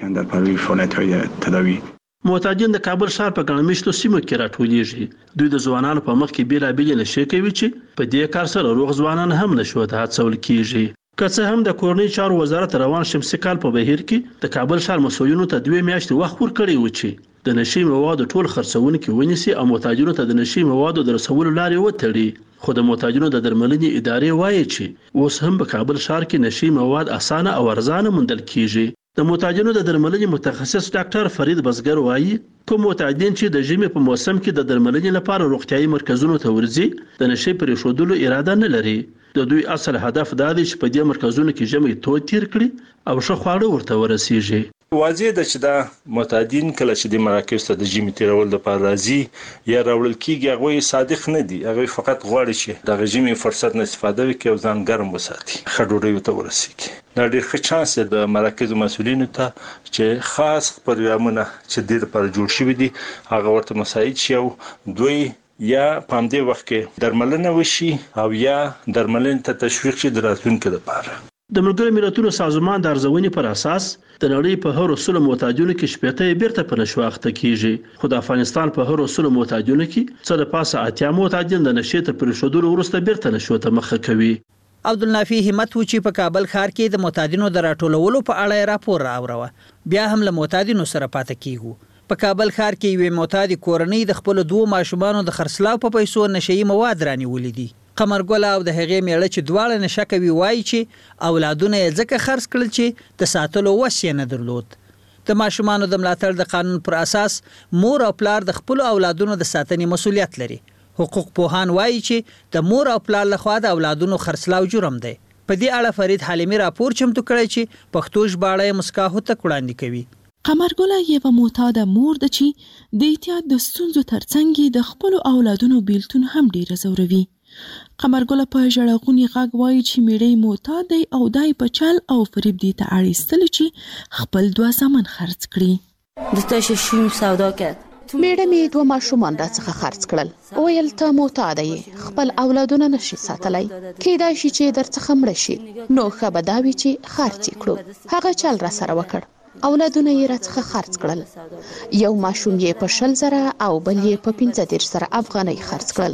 معتادین د کابل ښار په ګڼ مېشتو سیمو کې راټولېږي. دوی د ځوانانو په مخ کې بېلابېلې نشې کوي چې په دې کار سره روغ ځوانان هم نشو ته هڅول کېږي. که څه هم د کورنۍ چارو وزارت روان شمسي کال په بهیر کې د کابل ښار مسؤلینو ته دوه میاشتې وخت ورکړی و چې د نشي موادو ټول خرڅونکي ونیسي او معتادینو ته د نشي موادو د رسولو لارې وتړي. خو د معتادینو د درملنې ادارې وایي چې اوس هم په کابل ښار کې نشي مواد اسانه او ارزانه موندل کیږي. د معتادینو د درملنې متخصص ډاکټر فرید بزګر وایي کوم معتادین چې د ژمي په موسم کې د درملنې لپاره روغتيایي مرکزونو ته ورځي د نشي پرېښودلو اراده نه لري. د دوی اصل هدف دا دی چې په دې مرکزونو کې ژمي تود تیر کړي او ښه خواړه ورته ورسیږي. واضح ده چې دا معتادین کله چې د مراکز ته د ژمي تیرول لپاره راځي یا راوړل کیږي هغه صادق نه دي. هغه فقط غواړي چې د ژمي فرصت نه استفاده وکړي او ځان ګرم وساتي، ښه ډوډۍ ورته ورسیږي. دا ډېر ښه چانس دی د مراکز مسؤلینو ته چې خاص پروګرامونه چې د لپاره جوړ شوي دي هغه ورته مساعد شي او دوی یا په همدې وخت کې درملنه وشي او یا درملنه ته تشویق شي د راتلونکي لپاره. د ملګرو ملتونو سازمان د ارزونې پر اساس د نړۍ په هر سلو معتادینو کې شپږ بیرته په نشو اخته کیږي. خو د افغانستان په هر سلو معتادینو کې څه د پاسه اتیا معتادین د نشې ته پرېښودلو وروسته بیرته نشو ته مخه کوي. عبدالنافي همت و چې په کابل ښار کې د معتادینو د راټولولو په اړه راپور راوړو. بیا هم له معتادینو سره پاتې کیږو. په کابل ښار کې یوې معتادي کورنۍ د خپل دوه ماشومانو د خرڅلاو په پیسو نشئی مواد رانیولې دي. قمرګل او د هغې میړه چې دواړه نشه کوي وایي چې اولادونه یې ځکه خرڅ کړل چې د ساتلو وس یې نه درلود. د ماشومانو د ملاتړ د قانون پر اساس مور او پلار د خپل اولادونو د ساتنې مسؤلیت لري. حقوق پوهان وایي چې د مور او پلار لخوا د اولادونو خرڅلاو جرم دی. په دې اړه فرید حلیمي راپور چمتو کړی چې پښتو ژباړه یې مسکاحو ته وړاندې کوي. قمرګله یوه معتاده مور ده چې د احتیاط د ستونزو ترڅنګ د خپل اولادونو بیلتون هم ډیر زوروي. قمرګله په ژړغوني غږ وایي چې میړه معتاد دی او دای په چل او فریب دی ته اړیستل چې خپل دوه زامن خرڅ کړي. دته شیم سودا کرد. میړه می دوه ماشومان راڅخه خرڅ کړل. ویل ته معتاد یې، خپل اولادونه نشي ساتلای، کیدای شي چې درڅخه مړ شي، نو ښه به دا وي چې خرڅ کړو. هغه چل را سره وکړ. اولادونه یې راڅخه خرڅ کړل. یو ماشوم یې په شل زره او بل یې په پنځه دېرش زره افغانۍ خرڅ کړل.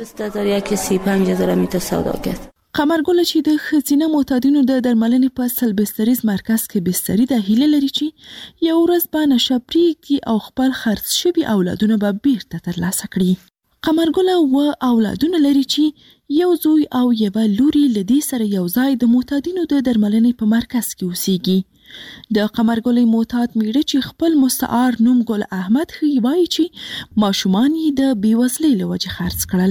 قمرګله چې د ښځینه معتادینو د درملنې په سلبستریز مرکز کې بستري ده هیله لري چې یو ورځ به نشه پرېږدي او خپل خرڅ شوي اولادونه به بیرته ترلاسه کړي. قمرګله و اولادونه لري چې یو زوی او یوه لوري له دې سره یو ځای د معتادینو د درملنې په مرکز کې اوسېږي. د قمرګلې معتاد میړه چې خپل مستعار نوم ګل احمد خي وایي چې ماشومان یې د بېوزلۍ له وجې خرڅ کړل.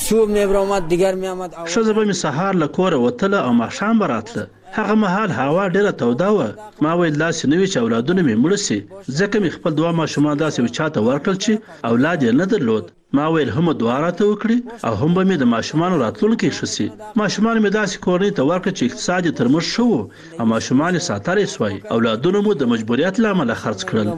ښځه به مې سهار له کوره وتله او ماښام به راتله. هغه مهال هوا ډیره توده وه. ما ویل داسې نه وي چې اولادونه مې مړه سي، ځکه مې خپل دوه ماشومان داسې یو چاته ورکړل چې اولاد یې نه درلود. ما ویل هم دعا راته وکړي او هم به مې د ماشومانو راتلونکی ښه سي. ماشومان مې داسې کورنۍ ته ورکړه چې اقتصاد یې تر موږ ښه و او ماشومان یې ساتلی سوی. اولادونه مو د مجبوریت له امله خرڅ کړل.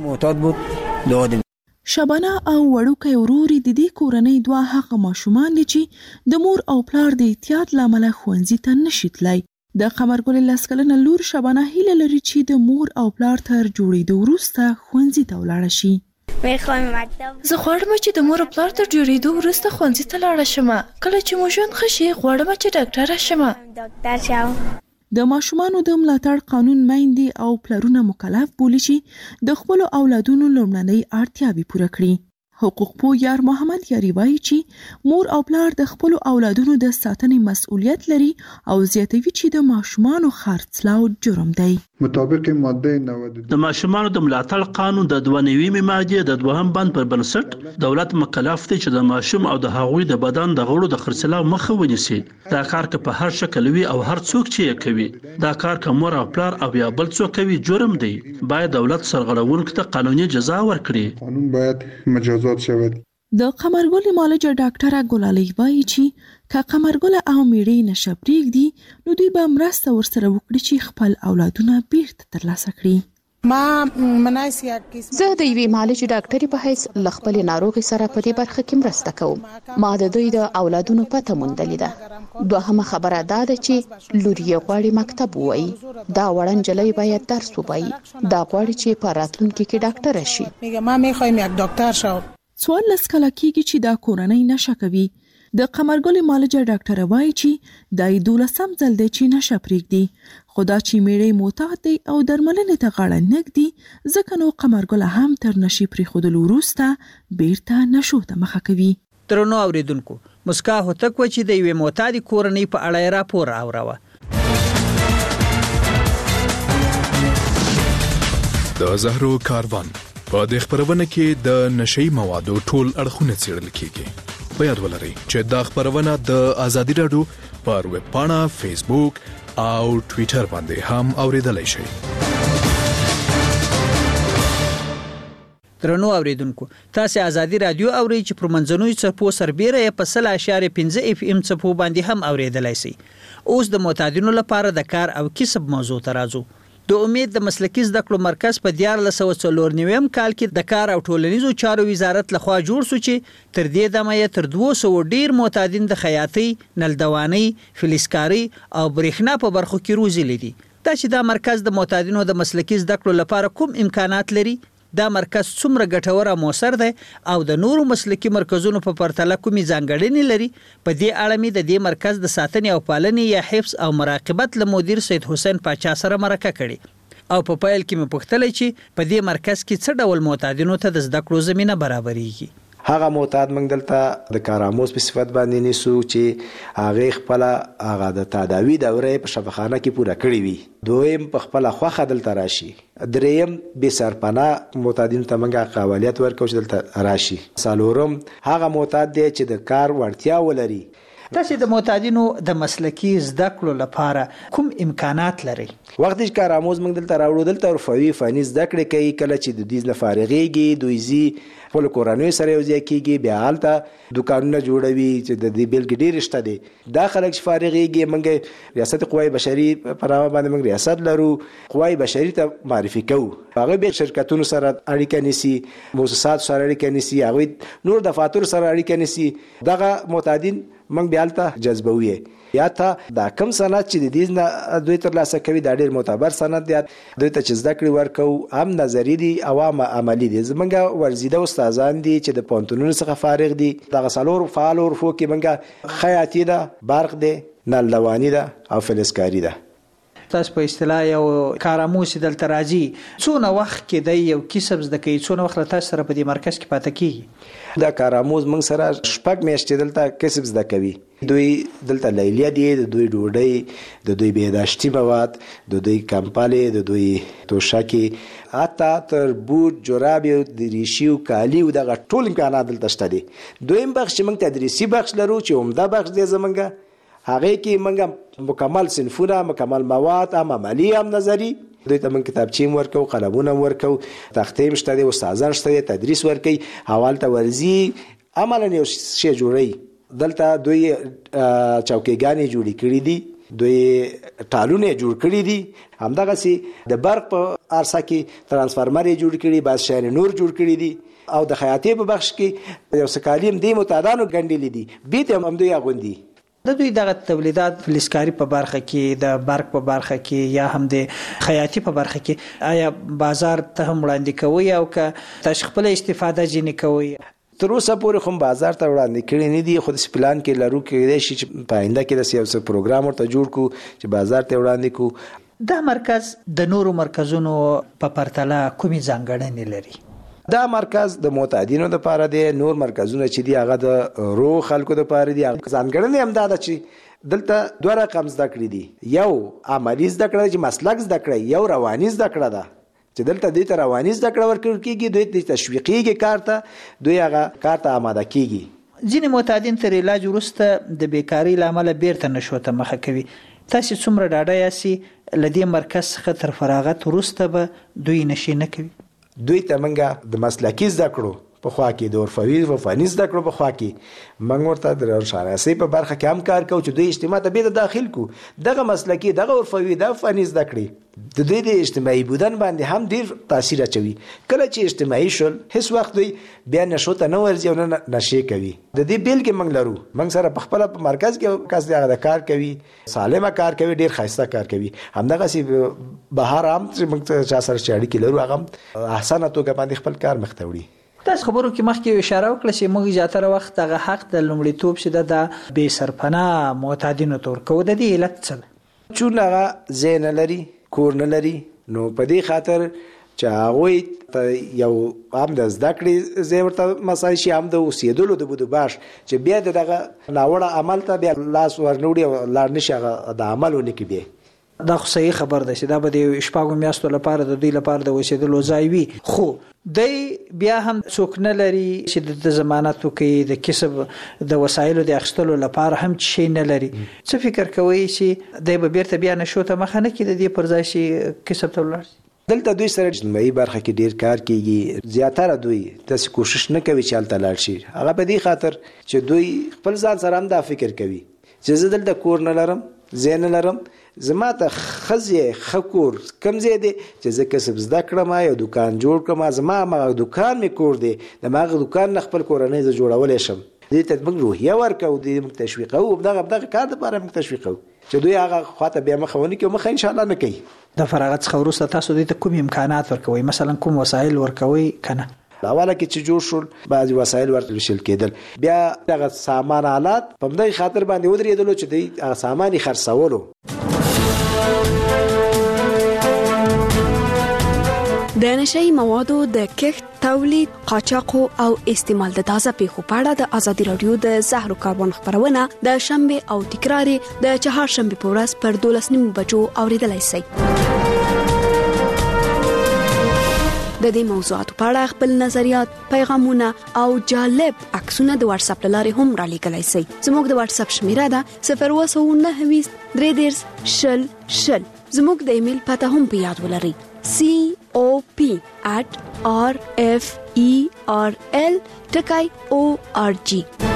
شبانه او وړوکی ورور د دې کورنۍ دوه هغه ماشومان دي چې د مور او پلار د احتیاط له امله ښوونځي ته نشي تللی. د قمرګلې لس کلنه لور شبانه هیله لري چې د مور او پلار تر جوړېدو وروسته ښوونځي ته ولاړه شي. زه غواړم چې د مور او پلار تر جوړېدو وروسته ښوونځي ته لاړه شم. کله چې مو ژوند ښه شي غواړم چې ډاکټره شم. د ماشومانو د ملاتړ قانون میندې او پلرونه مکلف بولي چې د خپل اولادونو لومړنۍ اړتیاوې پوره کړي. حقوق پوه یار محمد یاري وایي چې مور او پلار د خپل اولادونو د ساتنې مسؤلیت لري او زیاتوي چې د ماشومانو خرڅلاو جرم دی. مطابق ماده نود د ماشومانو د ملاتړ قانون د دوه نوي ماده د دوهم بند پر بنسټ دولت مکلف دی چې د ماشوم او د هغوی د بدن د غړو د خرڅلاو مخه ونیسي. دا کار که په هر شکل وي او هر څوک چې یې کوي، دا کار که مور او پلار او یا بل څوک کوي جرم دی. باید دولت سرغړونکو ته قانوني جزا ورکړي. قانون باید مجازات شود. د قمرګل مالجه ډاکټره ګلالۍ وایي چې که قمرګل او میړه نشه پرېږدي نو دوی به مرسته ورسره وکړي چې خپل اولادونه بیرته ترلاسه کړي. ما مناسیا زه د یوې معالجې ډاکټري په حیث ل خپل ناروغي سره په دې برخه کې مرسته کوم. ما د دوی د اولادونو پته موندلې ده. دوهمه خبره دا ده چې لور یې غواړي مکتب ووایي. دا وړه نجلۍ باید درس ووایي. دا غواړي چې په راتلونکي کې ډاکټره شي. میگه ما میخوایم یک دکتر شم. څوارلس کاله کېږي چې دا کورنۍ نشه کوي. د قمرګلې معالجه ډاکټره وایي چې دا یې دولسم ځل دی چې نشه پرېږدي. خو دا چې میړه معتاد دی او درملنې ته غاړه نه ږدي، ځکه نو قمرګله هم تر نشي پرېښودلو وروسته بیرته نشو ته مخه کوي. درنو اوریدونکو، مسکا هوتک و چې د یوې معتادې کورنۍ په اړه یې راپور اوروه. د زهرو کاروان په دې خپرونه کې د نشي موادو ټول اړخونه څېړل کېږي. په یاد ولرئ چې دا خپرونه د ازادي راډیو پر ویب پاڼه، فیسبوک او ټوئیټر باندې هم اوریدلای شئ. درنو اوریدونکو، تاسو ازادي راډیو اورئ چې پر منځنوي څپو سربېره یې په سل اشاریه پنځه اف ام څپو باندې هم اوریدلای شئ. اوس د معتادینو لپاره د کار او کسب موضوع ته راځو. د امید د مسلکي زده کړو مرکز په دیارلس سوه څلور نویم کال کې د کار او ټولنیزو چارو وزارت لخوا جوړ شو چې تر دې دمه یې تر دوه سوه ډیر معتادین د خیاطۍ، نلدوانۍ، فلزکارۍ او برېښنا په برخو کې روزلي دي. دا چې دا مرکز د معتادینو د مسلکي زده کړو لپاره کوم امکانات لري، دا مرکز څومره ګټور او موثر دی او د نورو مسلکي مرکزونو په پرتله کومې ځانګړنې لري، په دې اړه مې د دې مرکز د ساتنې او پالنې یا حفظ او مراقبت له مدیر سید حسین پاچا سره مرکه کړې او په پیل کې مې پوښتلې چې په دې مرکز کې څه ډول معتادینو ته د زده کړو زمينه برابرېږي. هغه معتاد موږ دلته د کارآموز په صفت باندې نیسو چې هغه خپل هغه د تداوی دوره په شفاخانه کې پوره کړی وي. دویم په خپل خوخه دلته راشي. دریم به سرپناه معتادین ته موږ قابلیت ورکو چې دلته راشي. څلورم هغه معتاد دی چې د کار وړتیا ولري. تاسو د معتادینو د مسلکي زده کړو لپاره کوم امکانات لري؟ وخت چې کارآموز موږ دلته راوړو، دلته رفاهي فني زده کړې کوي. کله چې د دې نه فارغېږي، دوی زی خپل کورنۍ سره یو ځای کېږي، بیا هلته دوکانونه جوړوي چې د دې بېلګې ډېرې شته دي. دا خلک چې فارغېږي، موږ ریاست قوای بشري په نامه باندې موږ ریاست لرو، قوای بشري ته معرفي کوو. هغه به شرکتونو سره اړیکه نیسي، مؤسسات سره اړیکه نیسي، هغه نور دفاتر سره اړیکه نیسي. دغه معتادین موږ بیا هلته جذبوي. یا ته دا کم سند چې د دې نه دوی ترلاسه کوي دا ډېر معتبر سند دی. دوی ته چې زده کړې ورکوو، هم نظري دي او هم عملي دي. زموږ ورزیده استادان دي چې د پوهنتونونو څخه فارغ دي. دغه څلور فعال حرفو کې موږ خیاطي ده، برق دی، نلدواني ده او فلزکاري ده. تاسو په اصطلاح یو کارآموز دلته راځي، څونه وخت کې د یو کسب زده کوي، څونه وخت تاسو سره په دې مرکز کې پاتې کیږي؟ دا کارآموز موږ سره شپږ میاشتې دلته کسب زده کوي. دوی دلته لیلیه دي، د دوی ډوډۍ، د دوی بهداشتي مواد، د دوی کمپالې، د دوی توشکې، حتی تر بوټ، جورابې، دریشي او کالي او دغه ټول امکانات دلته شته دي. دویم بخش چې موږ تدریسي بخش لرو چې عمده بخش دی زموږ، هغه کې موږ مکمل صنفونه، مکمل مواد، هم عملي هم نظري. دوی ته موږ کتابچې ورکو، قلمونه ورکو، تختې شته دي، استادان شته دي، تدریس ورکوي. حوالته ورزي عملاً یو شی جوړوي. دلته دوی چوکیګانې جوړې کړې دي، دوی ټالونه جوړ کړي دي، همدغسې د برق په عرصه کې ترانسفارمر یې جوړ کړي، بعض شیان نور جوړ کړي دي. او د خیاطۍ په بخش کې یو څه کالي هم دې معتادانو ګنډلي دي، بیت هم همدوی اغوندي. د دوی دغه تولیدات فلزکاري په برخه کې، د برق په برخه کې یا هم د خیاطۍ په برخه کې آیا بازار ته هم وړاندې کوي او که تاسو خپل استفاده ځینې کوي؟ تر اوسه پورې خو بازار ته وړاندې کړي نه دي، خو د پلان کې لرو کېدای شي چې په آینده کې د یو څه پروګرام ورته جوړ کړو چې بازار ته وړاندې کړو. دا مرکز د نورو مرکزونو په پرتله کومې ځانګړنې لري؟ دا مرکز د معتادینو لپاره دی، نور مرکزونه چې دي هغه د روغ خلکو لپاره دي. ځانګړنې هم دا ده چې دلته دوه رقم زده کړې دي، یو عملي زده کړه چې مسلک زده کړه، یو رواني زده کړه ده چې دلته دوی ته رواني زده کړه ورکول کېږي، دوی ته تشویقېږي کار ته، دوی هغه کار ته آماده کېږي. ځینې معتادین تر علاج وروسته د بیکارۍ له امله بیرته نشو ته مخه کوي. تاسو څومره ډاډه یاستئ له دې مرکز څخه تر فراغت وروسته به دوی نشي نه کوي؟ دوی ته موږ د مسلکي زده کړو په خوا کې د عرفوي او فني زده کړو په خوا کې موږ ورته د روانشناسۍ په برخه کې هم کار کوو چې دوی اجتماع ته به داخل کو دغه مسلکي دغه عرفوي د فني زده کړې د دوی د اجتماعي بودن باندې هم ډیر تاثیر اچوي. کله چې اجتماعي شول هیڅ وخت دوی بیا نشو ته نه ورځي او نه نشي کوي. د دې بیل کې موږ لرو موږ سره په خپل مرکز کې کس د کار کوي سالمه کار کوي ډیر خاصه کار کوي. همدغه سی بهر هم چې موږ چا سره چاړي کې لرو هغه احسن توګه باندې خپل کار مخته وړي. تاسو خبرو کې مخکې اشاره وکړه چې موږ زیاتره وخت هغه حق د لومړیتوب شته د بې سرپناه معتادینو تور کو د دې علت څه چون هغه زین لري کور نه لري نو په دې خاطر چې هغه یو عام د زده کړې زی ورته مسایل شي هم د اوسېدلو د بده باش چې بیا دغه ناوړه عمل ته بیا لاس ورنوړي او لار نشي هغه د عملونه کې بیا دا خو صحیح خبر ده چې دا به د شپږو میاشتو لپاره د دوی لپاره د اوسېدلو ځای وي خو دی بیا هم څوک نه لري چې د ضمانتو کې د کسب د وسایلو د اخیستلو لپاره هم شي نه لري. څه فکر کوي چې دی به بیرته بیا نشو ته مخه نه کړي د دې پر ځای چې کسب ته ولاړ شي؟ دلته دوی سره اجتماعي برخه کې ډیر کار کیږي زیاتره دوی تاسو کوشش نه کوي چې هلته لاړ شي. هغه په دې خاطر چې دوی خپل ځان سره هم دا فکر کوي چې زه دلته کور نه لرم زین نه لرم زما ته خزې خکور کم زه دي چې زه کسب زده کړم یو دکان جوړ کړم زما ما دکان می کور دی د ما دکان نه خپل کورنۍ ز جوړولې شم. دې ته موږ روحیه ورکو دې تشویق او دغه دغه کار لپاره موږ تشویق او چې دوی هغه خواته بیا مخونه کې مخ ان شاء الله نه کوي. د فراغت څخه وروسته تاسو دې ته کوم امکانات ورکوي مثلا کوم وسایل ورکوي کنه؟ اوله کې چې جوړ شول بعضي وسایل ورته شل کېدل بیا دغه سامان آلات په دې خاطر باندې ودرېدل چې د ساماني خرڅولو. د نشئی موادو د کښت تولید قاچاق او استعمال د تازه پیښو په اړه د ازادي رادیو د زهرو کاربن خبرونه د شنبه او تکرار د چهارشنبه په ورځ پر دولس نیمو بجو اوریدلای شئ. د دې موضوعاتو په اړه خپل نظریات پیغامونه او جالب عکسونه د واتس اپ لارې هم را لېږلای شئ. زموږ د واتس اپ شمیره ده صفر اووه نهه ویشت درې دېرش شل شل. زموږ د ایمیل پته هم په یاد ولرئ c o p at r f e r l dot org.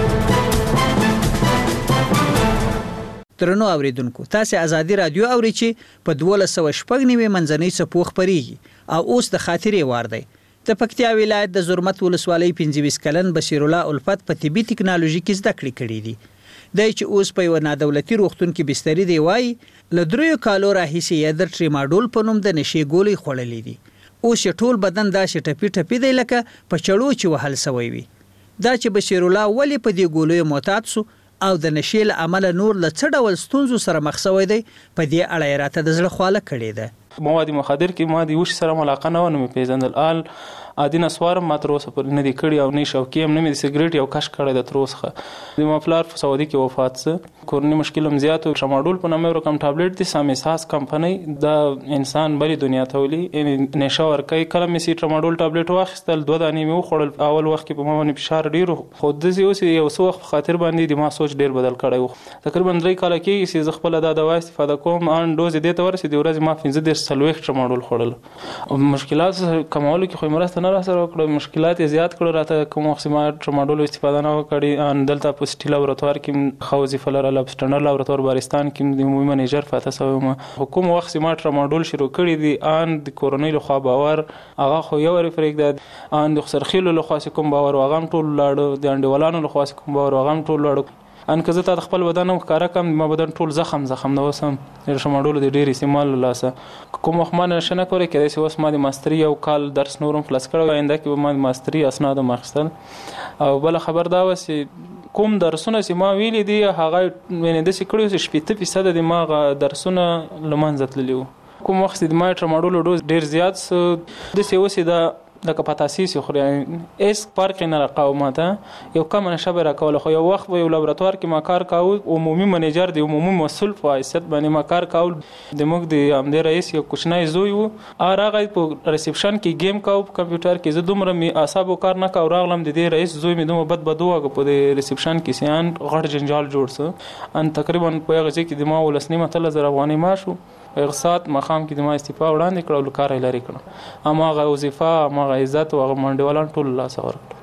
ترنو اوریدونکو تاسو ازادي رادیو اوري چې په دوله سو شپږ نیمه منځنۍ صپوخ پریږي او اوس د خاطرې وار دی. د پکتیا ولایت د زرمت ولسوالۍ پنځه ویشت کلن بشیر الله الفت په طبي ټکنالوژي کې زده کړې کړې دي. د چې اوس په یو نادولتي روغتون کې بستري دی وای ل دریو کالو راهیسي یې د ټریماډول په نوم د نشي ګولۍ خوړلې دي. اوس ټول بدن دا شټپی ټپی دی لکه په چړو چې وهل سوی وي. دا چې بشیر الله ولی په دې ګولۍ معتاد سو او د نشیل عمل نور ل څه ډول ستونزو سره مخ شوی دی په دې اړه راته د زړه خواله کړې ده. مواد مخدر کې مواد وش سره ملاقات نه ونه پیژندل آل ادي نسوار ما تر اوسه پر نه دی کړی او نه شوکې هم نه مې سیګریټ یو کش کړی د تر اوسه د مفلار په سعودي کې وفات سه کورنی مشکل هم زیات او شماډول په نامه رقم ټابلیټ دي سامساس کمپنی د انسان بری دنیا ته ولي نشه ور کوي کله مې سی ټرماډول ټابلیټ واخیستل دوه دانې مې وخوړل اول وخت کې په ما باندې فشار ډیر خو د زی اوس یو څو وخت خاطر باندې د ما سوچ ډیر بدل کړی و تقریبا درې کال کې چې خپل د دوا استفاده کوم ان دوز دې ته ورسې د ورځې ما پنځه ډیر سلويخ ټرماډول خوړل او مشکلات کمولو کې خو مرسته نه را سره وکړه مشکلات زیات کړو راته کوم وخت ما ټرماډول استفاده نه وکړي ان دلته په سټی لابراتوار کې خوځي فلر لاب سټنډرډ لابراتوار بارستان کې د عمومي منیجر فاته سوم حکومت وخت ما ټرماډول شروع کړی دي ان د کورونی له خوا باور هغه خو یو ریفریک ده ان د سرخیلو له خوا کوم باور واغم ټول لاړو د انډیولانو له خوا کوم باور واغم ټول لاړو ان که زه ته خپل بدن او کار کوم ما بدن ټول زخم زخم نه وسم ټرماډول د ډیر استعمال لاسه کوم وخت ما نشه کوي کله چې اوس ما د ماستری او کال درس نورم خلاص کړو آینده کې ما د ماستری اسناد مخستل او بل خبر دا وسی کوم درسونه چې ما ویلي دي هغه ونې د سکړو چې شپږ فیصد د ما درسونه لمنځه تللیو کوم وخت د ما ټرماډول ډوز ډیر زیات د سیوسي د د کپاتاسي سي خو اس پارک نه راقومته یو کم نشه را کول خو یو وخت یو لابراتوار کې ما کار کاو عمومي منیجر دی عمومي مسؤل په حیثیت باندې ما کار کاو د موږ د امده رئیس یو کوشنای زوی وو ارغه په ریسپشن کې گیم کاو په کمپیوټر کې زه دومره می اعصابو کار نه کاو راغلم د دې رئیس زوی می دومره بد بدوغه په د ریسپشن کې سیان غړ جنجال جوړ سه ان تقریبا په هغه ځای کې د ما ولسنی متل زر افغاني ما شو اقتصاد مقام کې د ما استعفا وړاندې کړو کار یې لري کړو اما غو وظیفه ما عزت او منډیوالان ټول لا سره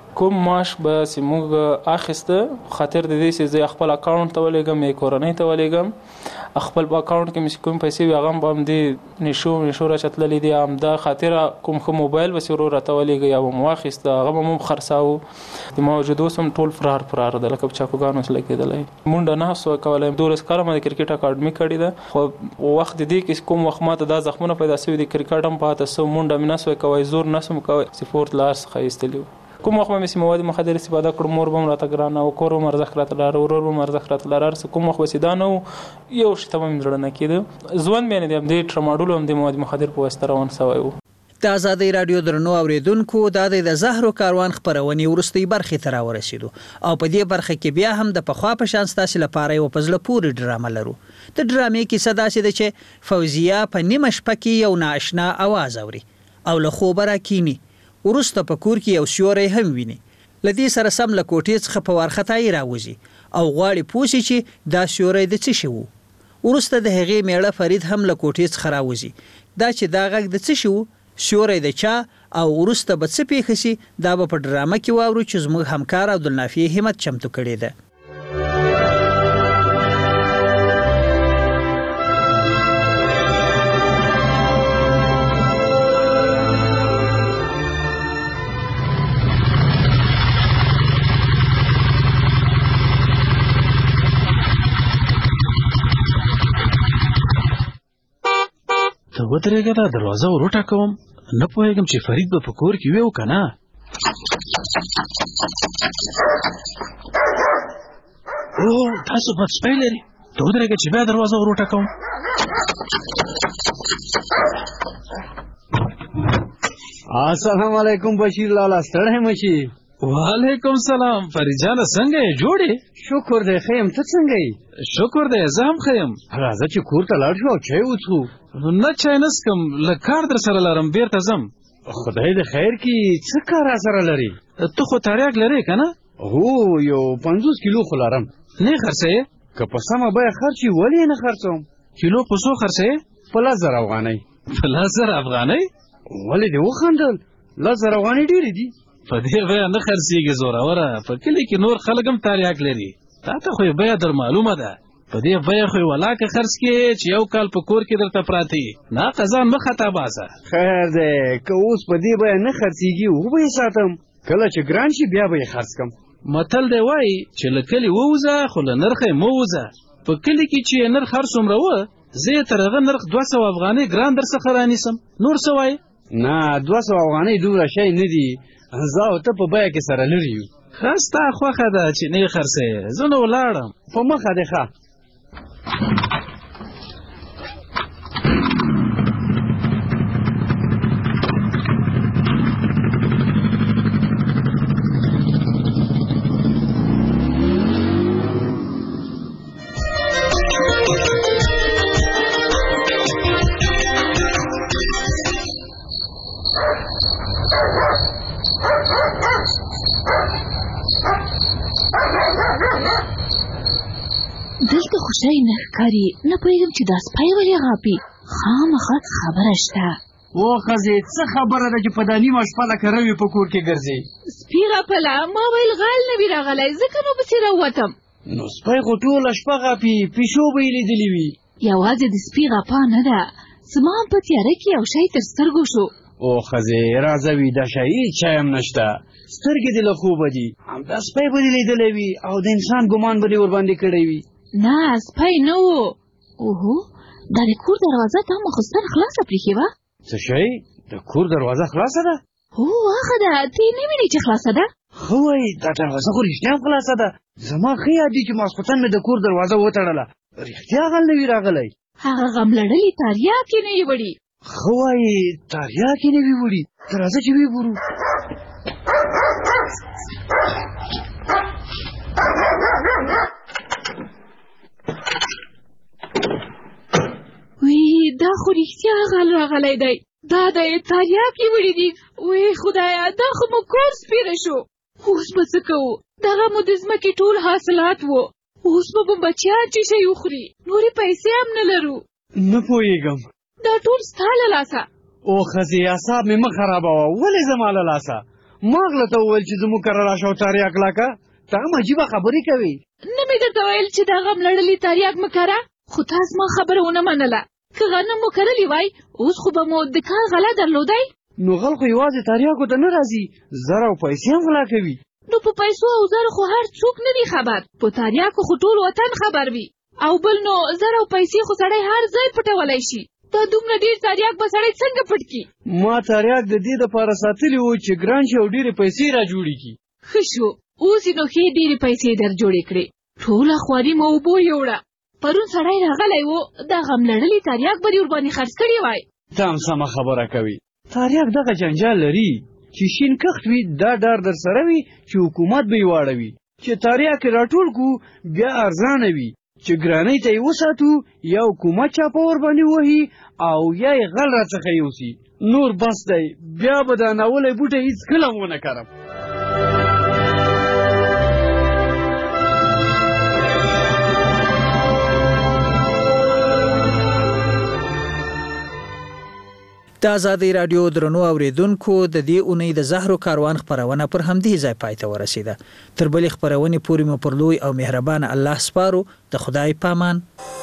کوم معاش به چې موږ اخیسته خاطر د دې چې زه خپل اکاونټ ته ولېږم یا کورنۍ ته ولېږم خپل په اکاونټ کې مې کوم پیسې وي هغه به هم دې نشو نشو راچتللې دي همدا خاطر کوم ښه موبایل به چې ورور راته ولېږه یا به مو واخیسته هغه به مو هم خرڅاوه د موجود اوس هم ټول فرار فرار ده لکه په چاقوګانو سله کېدلی مونډه نه سوه کولی دولس کاله ما د کرکټ اکاډمي کړې ده خو وخت د دې کې کوم وخت ماته دا زخمونه پیدا سوي د کرکټ هم پاته سو مونډه مې نه سوی کوی زور نه سم کوی چې فورت لار څخه ایستلي وو کوم وخت به مې مواد مخدر استفاده کړم مور به هم راته ګرانه او کور به م ارزښت راته لاره ورور به م ارزښت راته لاره هر څه کوم وخت به چې دا نه و یو شي ته به مې زړه نه کېده ژوند مې نه دی همدې ټرماډول هم د مواد مخدر په واسطه روان سوی و د ازادۍ راډیو درنو اوریدونکو دا د زهرو کاروان خپرونې وروستۍ برخې ته راورسېدو او په دې برخه کې بیا هم د پخوا په شان ستاسې لپاره یوه په زړه پورې ډرامه لرو د ډرامې کیسه داسې ده چې فوزیه په نیمه شپه کې یو نااشنا اواز اوري او له خوبه راکیني وروسته په کور کې یو سیوری هم ویني له دې سره سم له کوټې څخه په وارخطایي راوځي او غواړي پوه شي چې دا سیوری د څه شي و وروسته د هغې میړه فرید هم له کوټې څخه راوځي دا چې دا غږ د څه شي و سیوری د چا او وروسته به څه پیښه شي دا به په ډرامه کې واورو چې زموږ همکار عبدالنافع همت چمتو کړې ده ته ودرېږه دا دروازه ور وټکوم نه پوهېږم چې فرید به په کور کې وي او که نه او تاسو بد سپی لري ته ودرېږه چې بیا دروازه ور وټکوم السلام علیکم بشیر لالا ستړی مه شي وعلیکم سلام فرید جانه څنګه یې جوړ یې شکر دی ښه یم ته څنګه یې شکر دی زه هم ښه یم راځه چې کور ته لاړ شو او چای وڅښو نه چای نه څښم لږ کار در سره لرم بیرته ځم خدای د خیر کې څه کار را سره لري ته خو تریاک لرې که نه هو یو پنځوس کیلو خو لرم نه خرڅوې که په سمه بیه خرڅ وي ولې یې نه خرڅوم کیلو په څو خرڅوې په لس زره افغانۍ په لس زره افغانۍ ولې دې وخندل لس زره افغانۍ ډېرې دي په دې بیه نه خرڅېږي زوروره په کلي کې نور خلک هم تریاک لري تا ته خو یې بیه در معلومه ده په دې بیه خو یې ولاکه خرڅ کړې چې یو کال په کور کې درته پراته وي نه قضا مه خطا باسه خیر دی که اوس په دې بیه نه خرڅېږي وبه یې ساتم کله چې ګران شي بیا به یې خرڅ کړم متل دی وایي چې له کلي ووځه خو له نرخه یې مه وځه په کلي کې چې یې نرخ هر څومره وه زه یې تر هغه نرخ دوه سوه افغانۍ ګران در څخه رانیسم نور څه وایې نه دوه سوه افغانۍ دومره شی نه دي زه او ته په بیه کې سره لرې یو ښه ستا خوښه ده چې نه یې خرڅوې زه نو ولاړم په مخه دې ښه دلته خو شی نه ښکاري نه پوهېږم چې دا سپی ولې غاپي خامخا خبره شته او ښځې څه خبره ده چې په دا نیمه شپه لکه روي په کور کې ګرځې سپي غپله ما ویل غل نه وي راغلی ځکه نو پسې راووتم نو سپی خو ټوله شپه غاپي پیشو به یې لیدلي وي یوازې د سپي غپا نه ده زما هم په تیاره کې یو شی تر سترګو شو او ښځې راځه ویده شه هېڅ شی هم نشته سترګې دې له خوبه دي همدا سپی به دې لیدلی وي او د انسان ګمان به دې ورباندې کړی وي نه سپی نه و اوهو دا د کور دروازه تا مخصوصا خلاصه پرېښې وه څه شی د کور دروازه خلاصه ده هو هغه ده ته یې نه وینې چې خلاصه ده ښه وایي دا دروازه خو رښتیا هم خلاصه ده زما ښه یاد دي چې ماسخوتن مې د کور دروازه وتړله رښتیا غل نه وي راغلی هغه غم لړلي تاریاک یې نه وي وړي ښه وایي تاریاک یې نه وي وړي ته راځه چې ویې ګورو وی دا خو رښتیا غل راغلی دی دا د تاریاک یې وړي دي وی خدایه دا خو مو کور سپېره شو اوس به څه کوو دغه مو د ځمکې ټول حاصلات و اوس به مو بچیان چې شی وخوري نورې پیسې هم نه لرو نه پوهېږم دا ټول ستا له لاسه او ښځې اعصاب مې مه خرابوه ولې زما له لاسه ما غله ته وویل چې زموږ کره راشه او تریاک لاکه ته هم عجیبه خبرې کوي نه مې درته ویل چې دا غم لړلي تریاک مه کره خو تاسو ما خبره ونه منله که غنم مو کرلی وای اوس خو به مو د کار غله درلودی نو غل خو یوازې تریاکو ته نه راځي زر او پیسې هم غلا کوي نو په پیسو او زر خو هر څوک نه دی خبر په تریاکو خو ټول وطن خبر وي او بل نو زر او پیسې خو سړی هر ځای پټولی شي دا دومره ډېر تریاک به سړی څنګه پټ کړي ما تریاک د دې دپاره ساتلي وو چې ګران شي او ډېرې پیسې را جوړې کړي ښه شو اوس یې نو ښې ډېرې پیسې در جوړې کړې ټوله خواري مو اوبو یوړه پرون سړی راغلی و دا غم لړلي تریاک به دې ورباندې خرڅ کړي وای ته هم سمه خبره کوي تریاک دغه جنجال لري چې شین کښت وي دا ډار در سره وي چې حکومت به یې واړوي چې تریاک یې راټول کړو بیا ارزانه وي چې ګرانۍ ته یې وساتو یا حکومت چاپه ورباندې وهي او یا یې غل راڅخه یوسي نور بس دی بیا به دا ناولی بوټی هېڅکله ونه کرم د آزادۍ راډیو درنو اوریدونکو د دې اونۍ د زهرو کاروان خپرونه پر همدې ځای پای ته ورسیده تر بلې خپرونې پورې مو پر لوی او مهربان الله سپارو د خدای پامان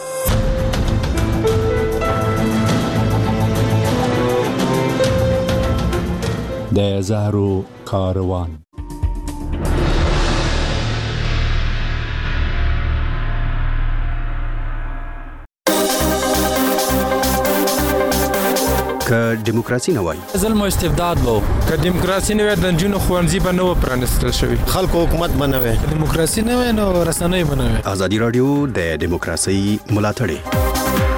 د زهرو کاروان که دیموکراسي نه وای ظلم او استبداد وو که دیموکراسي نه وای د جنونو خوانزي به نه و پرانستل شوی خلکو حکومت نه وای دیموکراسي نه وای نو رسنۍ نه وای ازادي رادیو د دیموکراسي ملاتړ